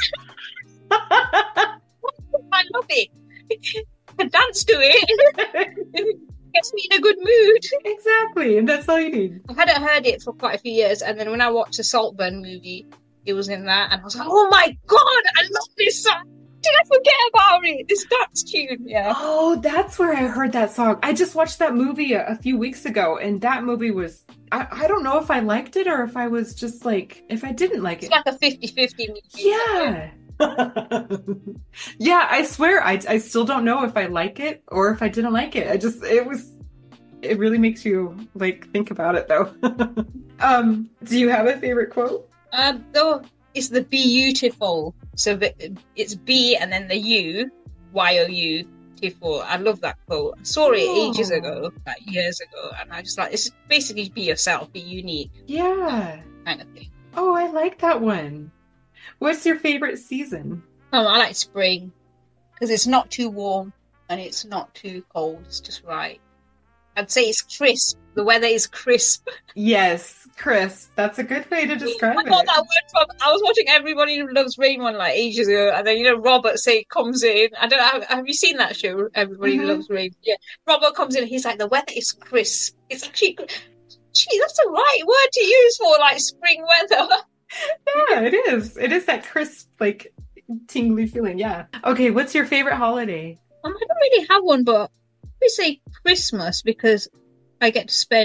I love it. I dance to it. Gets me in a good mood. Exactly, and that's all you need. I hadn't heard it for quite a few years, and then when I watched the Saltburn movie, it was in that, and I was like, "Oh my god, I love this song! Did I forget about it? This dance tune!" Yeah. Oh, that's where I heard that song. I just watched that movie a few weeks ago, and that movie was. I don't know if I liked it or if I was just like if I didn't like it. It's like a 50-50 movie. Yeah. Yeah, I swear I still don't know if I like it or if I didn't like it. It really makes you like think about it though. Do you have a favorite quote? Though it's the beautiful. So it's B and then the U, YOU, beautiful. I love that quote. I saw it ages ago, like years ago, and I just like it's basically be yourself, be unique. Yeah. Kind of thing. Oh, I like that one. What's your favorite season? Oh, I like spring because it's not too warm and it's not too cold. It's just right. I'd say it's crisp. The weather is crisp. Yes, crisp. That's a good way to describe it. I got that word from. I was watching Everybody Loves Raymond like ages ago, and then Robert comes in. I don't know. Have you seen that show? Everybody Loves Raymond. Yeah, Robert comes in. He's like, the weather is crisp. It's actually, gee, that's the right word to use for like spring weather. Yeah, it is. It is that crisp, like tingly feeling. Yeah. Okay, what's your favorite holiday? I don't really have one, but we say Christmas because I get to spend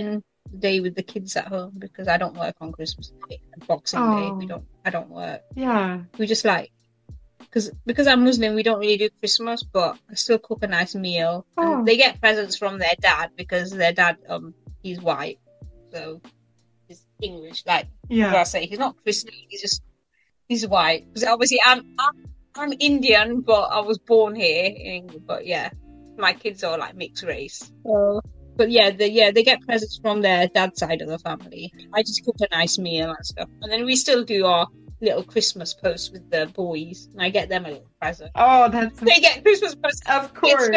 the day with the kids at home because I don't work on Christmas Day and Boxing Day. I don't work. Yeah. We just like, because I'm Muslim, we don't really do Christmas, but I still cook a nice meal. And they get presents from their dad because their dad, he's white, so he's English. Like, what do I say? He's not Christian. He's white. Because obviously I'm Indian, but I was born here in England. But yeah, my kids are like mixed race. So, but yeah, they get presents from their dad's side of the family. I just cook a nice meal and stuff, and then we still do our little Christmas post with the boys, and I get them a little present. Oh, they get Christmas posts. Of course.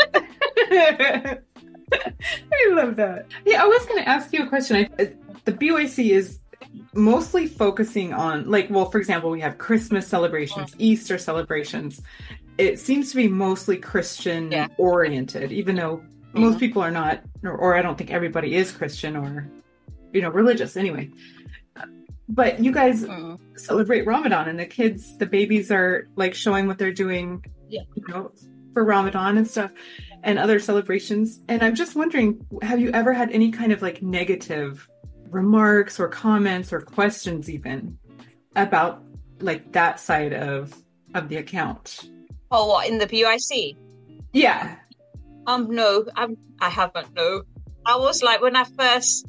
I love that. Yeah, I was going to ask you a question. The BYC is mostly focusing on, like, well, for example, we have Christmas celebrations, Easter celebrations. It seems to be mostly Christian oriented, even though most people are not, or I don't think everybody is Christian or, religious anyway. But you guys celebrate Ramadan, and the babies are like showing what they're doing, for Ramadan and stuff and other celebrations. And I'm just wondering, have you ever had any kind of like negative remarks or comments or questions even about like that side of the account? Oh, what, in the BYC? Yeah. No, I haven't. No, I was like when I first.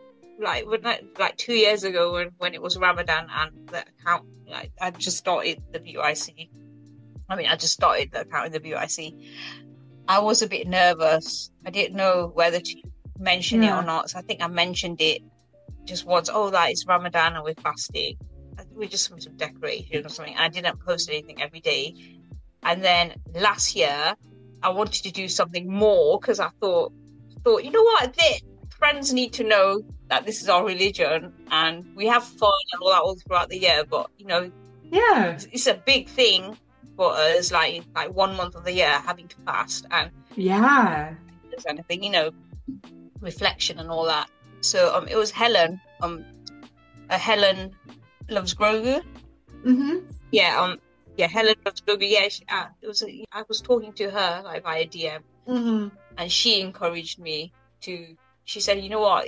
Like 2 years ago when it was Ramadan and the account, I just started the BYC. I just started the account in the BYC. I was a bit nervous. I didn't know whether to mention it or not. So I think I mentioned it just once. Oh, that is Ramadan and we're fasting. We just some decoration or something. I didn't post anything every day. And then last year, I wanted to do something more because I thought, you know what, friends need to know that this is our religion and we have fun and all that all throughout the year, but it's a big thing for us, like 1 month of the year having to fast and there's anything, reflection and all that. So it was Helen. Helen loves Grogu. Helen loves Grogu. I was talking to her like via DM, and she encouraged me to. She said, "You know what?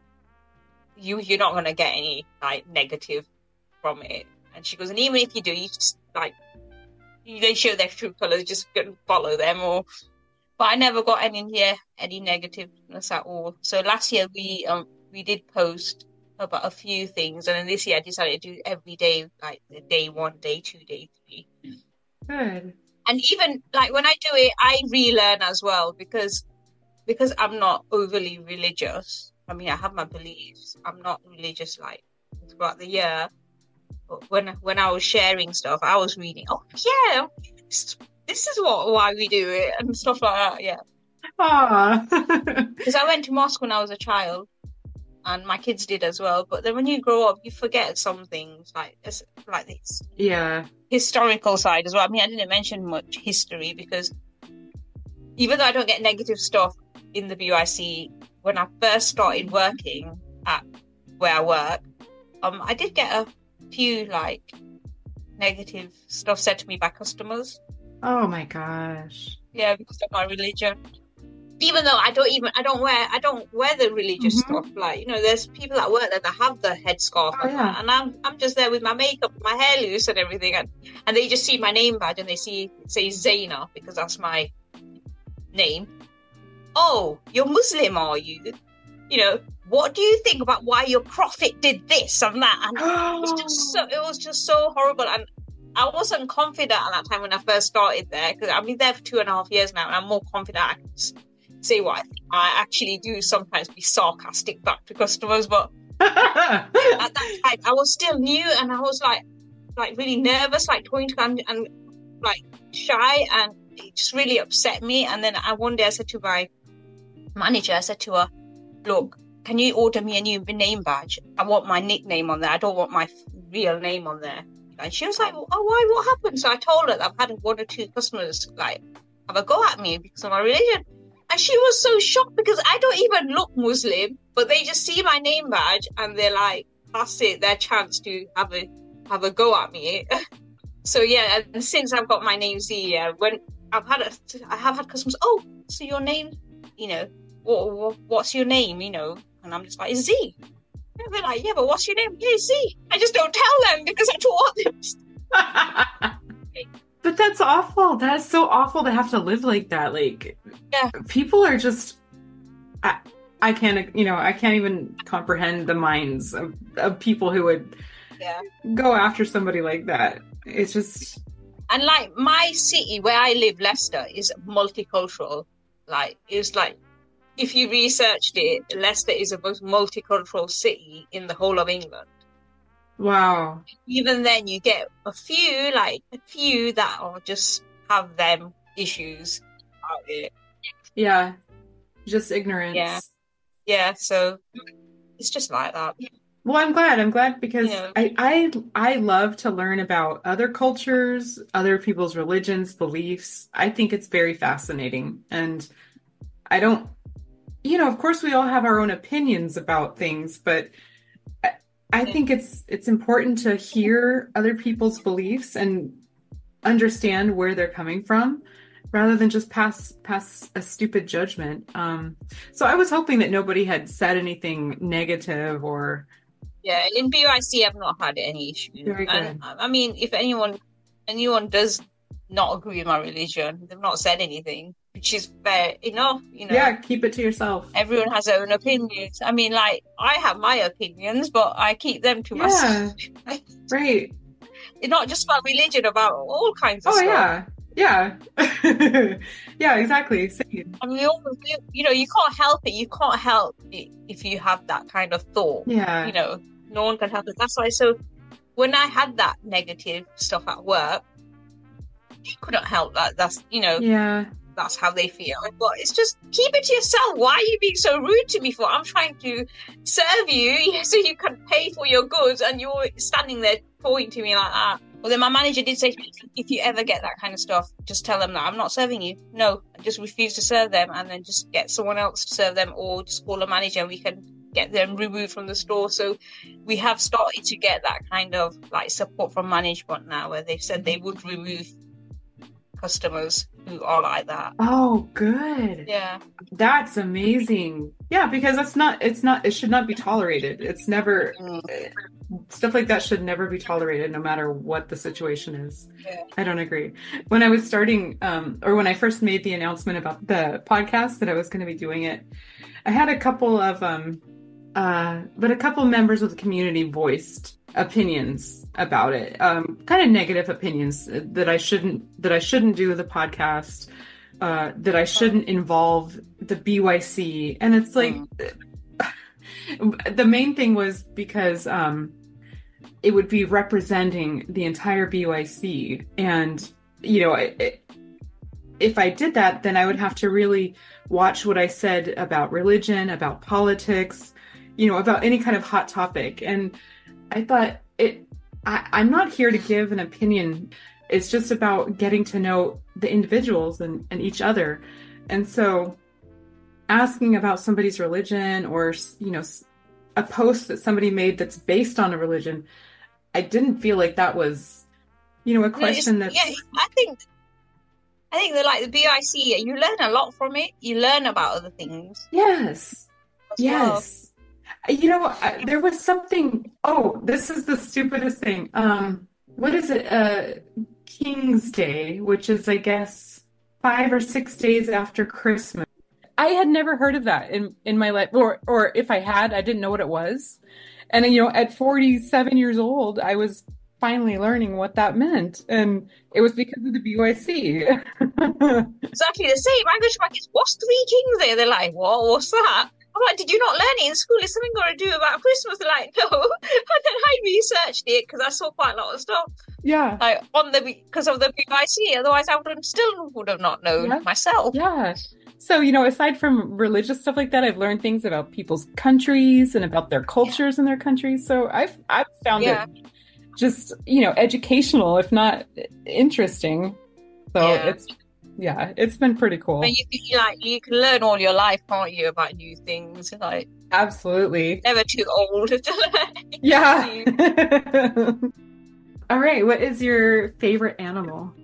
You're not going to get any like negative from it." And she goes, "And even if you do, you just they show their true colours. Just follow them." But I never got any negativeness at all. So last year we did post about a few things, and then this year I decided to do every day, like day 1, day 2, day 3. Good. And even like when I do it, I relearn as well because I'm not overly religious. I have my beliefs. I'm not religious like throughout the year. But when I was sharing stuff, I was reading. Oh yeah, this is why we do it and stuff like that. Yeah. Because I went to mosque when I was a child, and my kids did as well. But then when you grow up, you forget some things like this historical side as well. I didn't mention much history because even though I don't get negative stuff in the BYC, when I first started working at where I work, I did get a few like negative stuff said to me by customers. Oh my gosh. Yeah, because of my religion. Even though I don't wear the religious stuff. Like, there's people that work there that have the headscarf and I'm just there with my makeup, my hair loose and everything, and they just see my name badge and they see it says Zaina because that's my name. Oh, you're Muslim, are you? What do you think about why your prophet did this and that? And it was just so horrible. And I wasn't confident at that time when I first started there because I've been there for 2.5 years now, and I'm more confident I can say what I think. I actually do sometimes be sarcastic back to customers, but at that time I was still new and I was like really nervous, like talking to them and like shy, and it just really upset me. And then one day I said to my manager, I said to her, "Look, can you order me a new name badge? I want my nickname on there. I don't want my real name on there." And she was like, "Oh, why? What happened?" So I told her that I've had 1 or 2 customers like have a go at me because of my religion. And she was so shocked because I don't even look Muslim, but they just see my name badge and they're like, that's it, their chance to have a go at me. So yeah, and since I've got my name Z, when I have had customers, "Oh, so your name, what's your name, And I'm just like, it's Z. And they're like, yeah, but what's your name? Yeah, Z. I just don't tell them because I don't want them. But that's awful. That's so awful to have to live like that. Like, yeah, people are just, I can't, I can't even comprehend the minds of people who would go after somebody like that. It's just. And like my city where I live, Leicester, is multicultural. Like, it's like, if you researched it, Leicester is the most multicultural city in the whole of England. Wow. Even then, you get a few that are just have them issues out there. Yeah. Just ignorance. Yeah. So it's just like that. Well, I'm glad because I love to learn about other cultures, other people's religions, beliefs. I think it's very fascinating. And I don't, of course we all have our own opinions about things, but I think it's important to hear other people's beliefs and understand where they're coming from rather than just pass a stupid judgment. So I was hoping that nobody had said anything negative or... Yeah, in BYC, I've not had any issues. Very good. And, I mean, if anyone does not agree with my religion, they've not said anything, which is fair enough, Yeah, keep it to yourself. Everyone has their own opinions. I mean, like, I have my opinions, but I keep them to myself. Right. It's not just about religion, about all kinds of stuff. Yeah. Yeah, exactly. Same. I mean, you can't help it. You can't help it if you have that kind of thought. Yeah. No one can help it. That's why. So when I had that negative stuff at work, you couldn't help that. That's, Yeah. That's how they feel. But it's just, keep it to yourself. Why are you being so rude to me for? I'm trying to serve you so you can pay for your goods and you're standing there talking to me like that. Well, then my manager did say to me, if you ever get that kind of stuff, just tell them that I'm not serving you. No, I just refuse to serve them, and then just get someone else to serve them, or just call a manager and we can get them removed from the store. So we have started to get that kind of like support from management now, where they've said they would remove customers who are like that. Oh, good. Yeah. That's amazing. Yeah, because it should not be tolerated. It's never, stuff like that should never be tolerated, no matter what the situation is. Yeah. I don't agree. When I was starting, or when I first made the announcement about the podcast that I was going to be doing it, I had a couple of, a couple members of the community voiced opinions about it, kind of negative opinions that I shouldn't do the podcast, that I shouldn't involve the BYC. And it's like, the main thing was because it would be representing the entire BYC. And, if I did that, then I would have to really watch what I said about religion, about politics, about any kind of hot topic. And I thought I'm not here to give an opinion. It's just about getting to know the individuals and each other. And so asking about somebody's religion or, a post that somebody made that's based on a religion, I didn't feel like that was, a question that's... Yeah, I think that, like, the BIC, you learn a lot from it. You learn about other things. Yes. Yes. Well. There was something... Oh, this is the stupidest thing. What is it? King's Day, which is, I guess, 5 or 6 days after Christmas. I had never heard of that in my life, or if I had, I didn't know what it was. And at 47 years old, I was finally learning what that meant, and it was because of the BYC. Exactly the same. I go to my kids, what's 3 Kings Day? They're like, what? What's that? I'm like, did you not learn it in school? Is something got to do about Christmas? They're like, no. And then I researched it because I saw quite a lot of stuff. Yeah. Like because of the BIC. Otherwise, I would have not known myself. Yeah. So, aside from religious stuff like that, I've learned things about people's countries and about their cultures in their countries. So I've found it just, educational, if not interesting. So it's been pretty cool. And you can learn all your life, can't you, about new things? Like, absolutely. Never too old to learn. Yeah. All right. What is your favorite animal?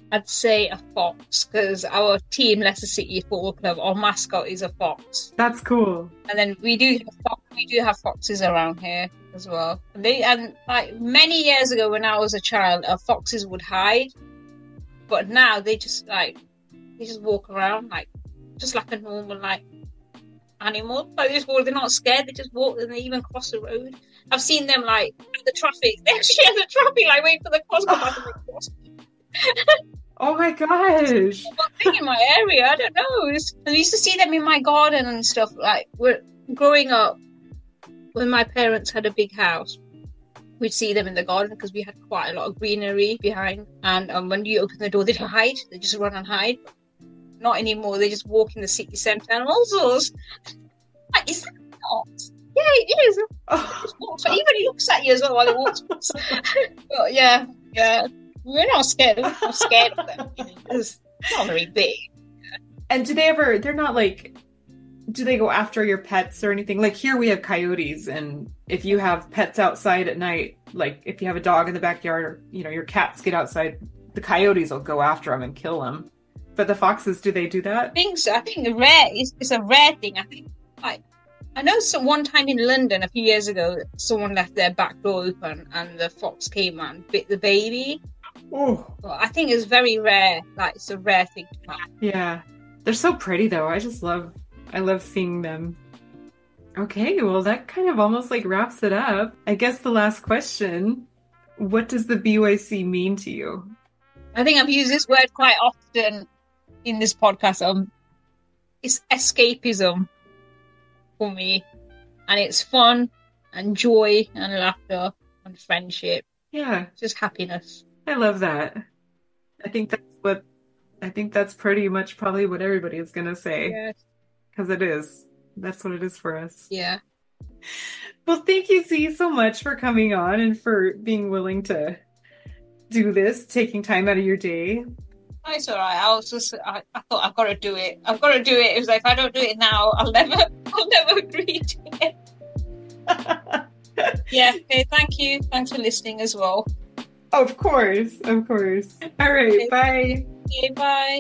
I'd say a fox, because our team, Leicester City Football Club, our mascot is a fox. That's cool. And then we do have foxes around here as well. And like many years ago, when I was a child, foxes would hide, but now they just walk around just like a normal animal. Like they're not scared. They just walk, and they even cross the road. I've seen them at the traffic. They actually have the traffic wait for the cross. Oh my gosh! One thing in my area, I don't know. I used to see them in my garden and stuff. We're growing up, when my parents had a big house, we'd see them in the garden because we had quite a lot of greenery behind. And when you open the door, they'd hide. They just run and hide. Not anymore. They just walk in the city centre and all sorts. Is that not? Yeah, it is. So even he looks at you as well while he walks. But yeah. We're not scared. We're not scared of them because it's not very big. And do they ever? They're not do they go after your pets or anything? Like here we have coyotes, and if you have pets outside at night, like if you have a dog in the backyard, or your cats get outside, the coyotes will go after them and kill them. But the foxes, do they do that? I think so. I think it's a rare thing. I think I know one time in London a few years ago, someone left their back door open and the fox came and bit the baby. Oh, well, I think it's very rare. It's a rare thing to happen. Yeah, they're so pretty though. I love seeing them. Okay, well that kind of almost wraps it up. I guess the last question: what does the BYC mean to you? I think I've used this word quite often in this podcast. It's escapism for me, and it's fun and joy and laughter and friendship. Yeah, just happiness. I love that. I think that's pretty much probably what everybody is gonna say, because it is. That's what it is for us. Yeah. Well, thank you, Z, so much for coming on and for being willing to do this, taking time out of your day. It's all right. I thought I've got to do it. I've got to do it. It was if I don't do it now, I'll never agree to it. Yeah. Okay. Thank you. Thanks for listening as well. Of course. All right. Okay. Bye. Okay, bye.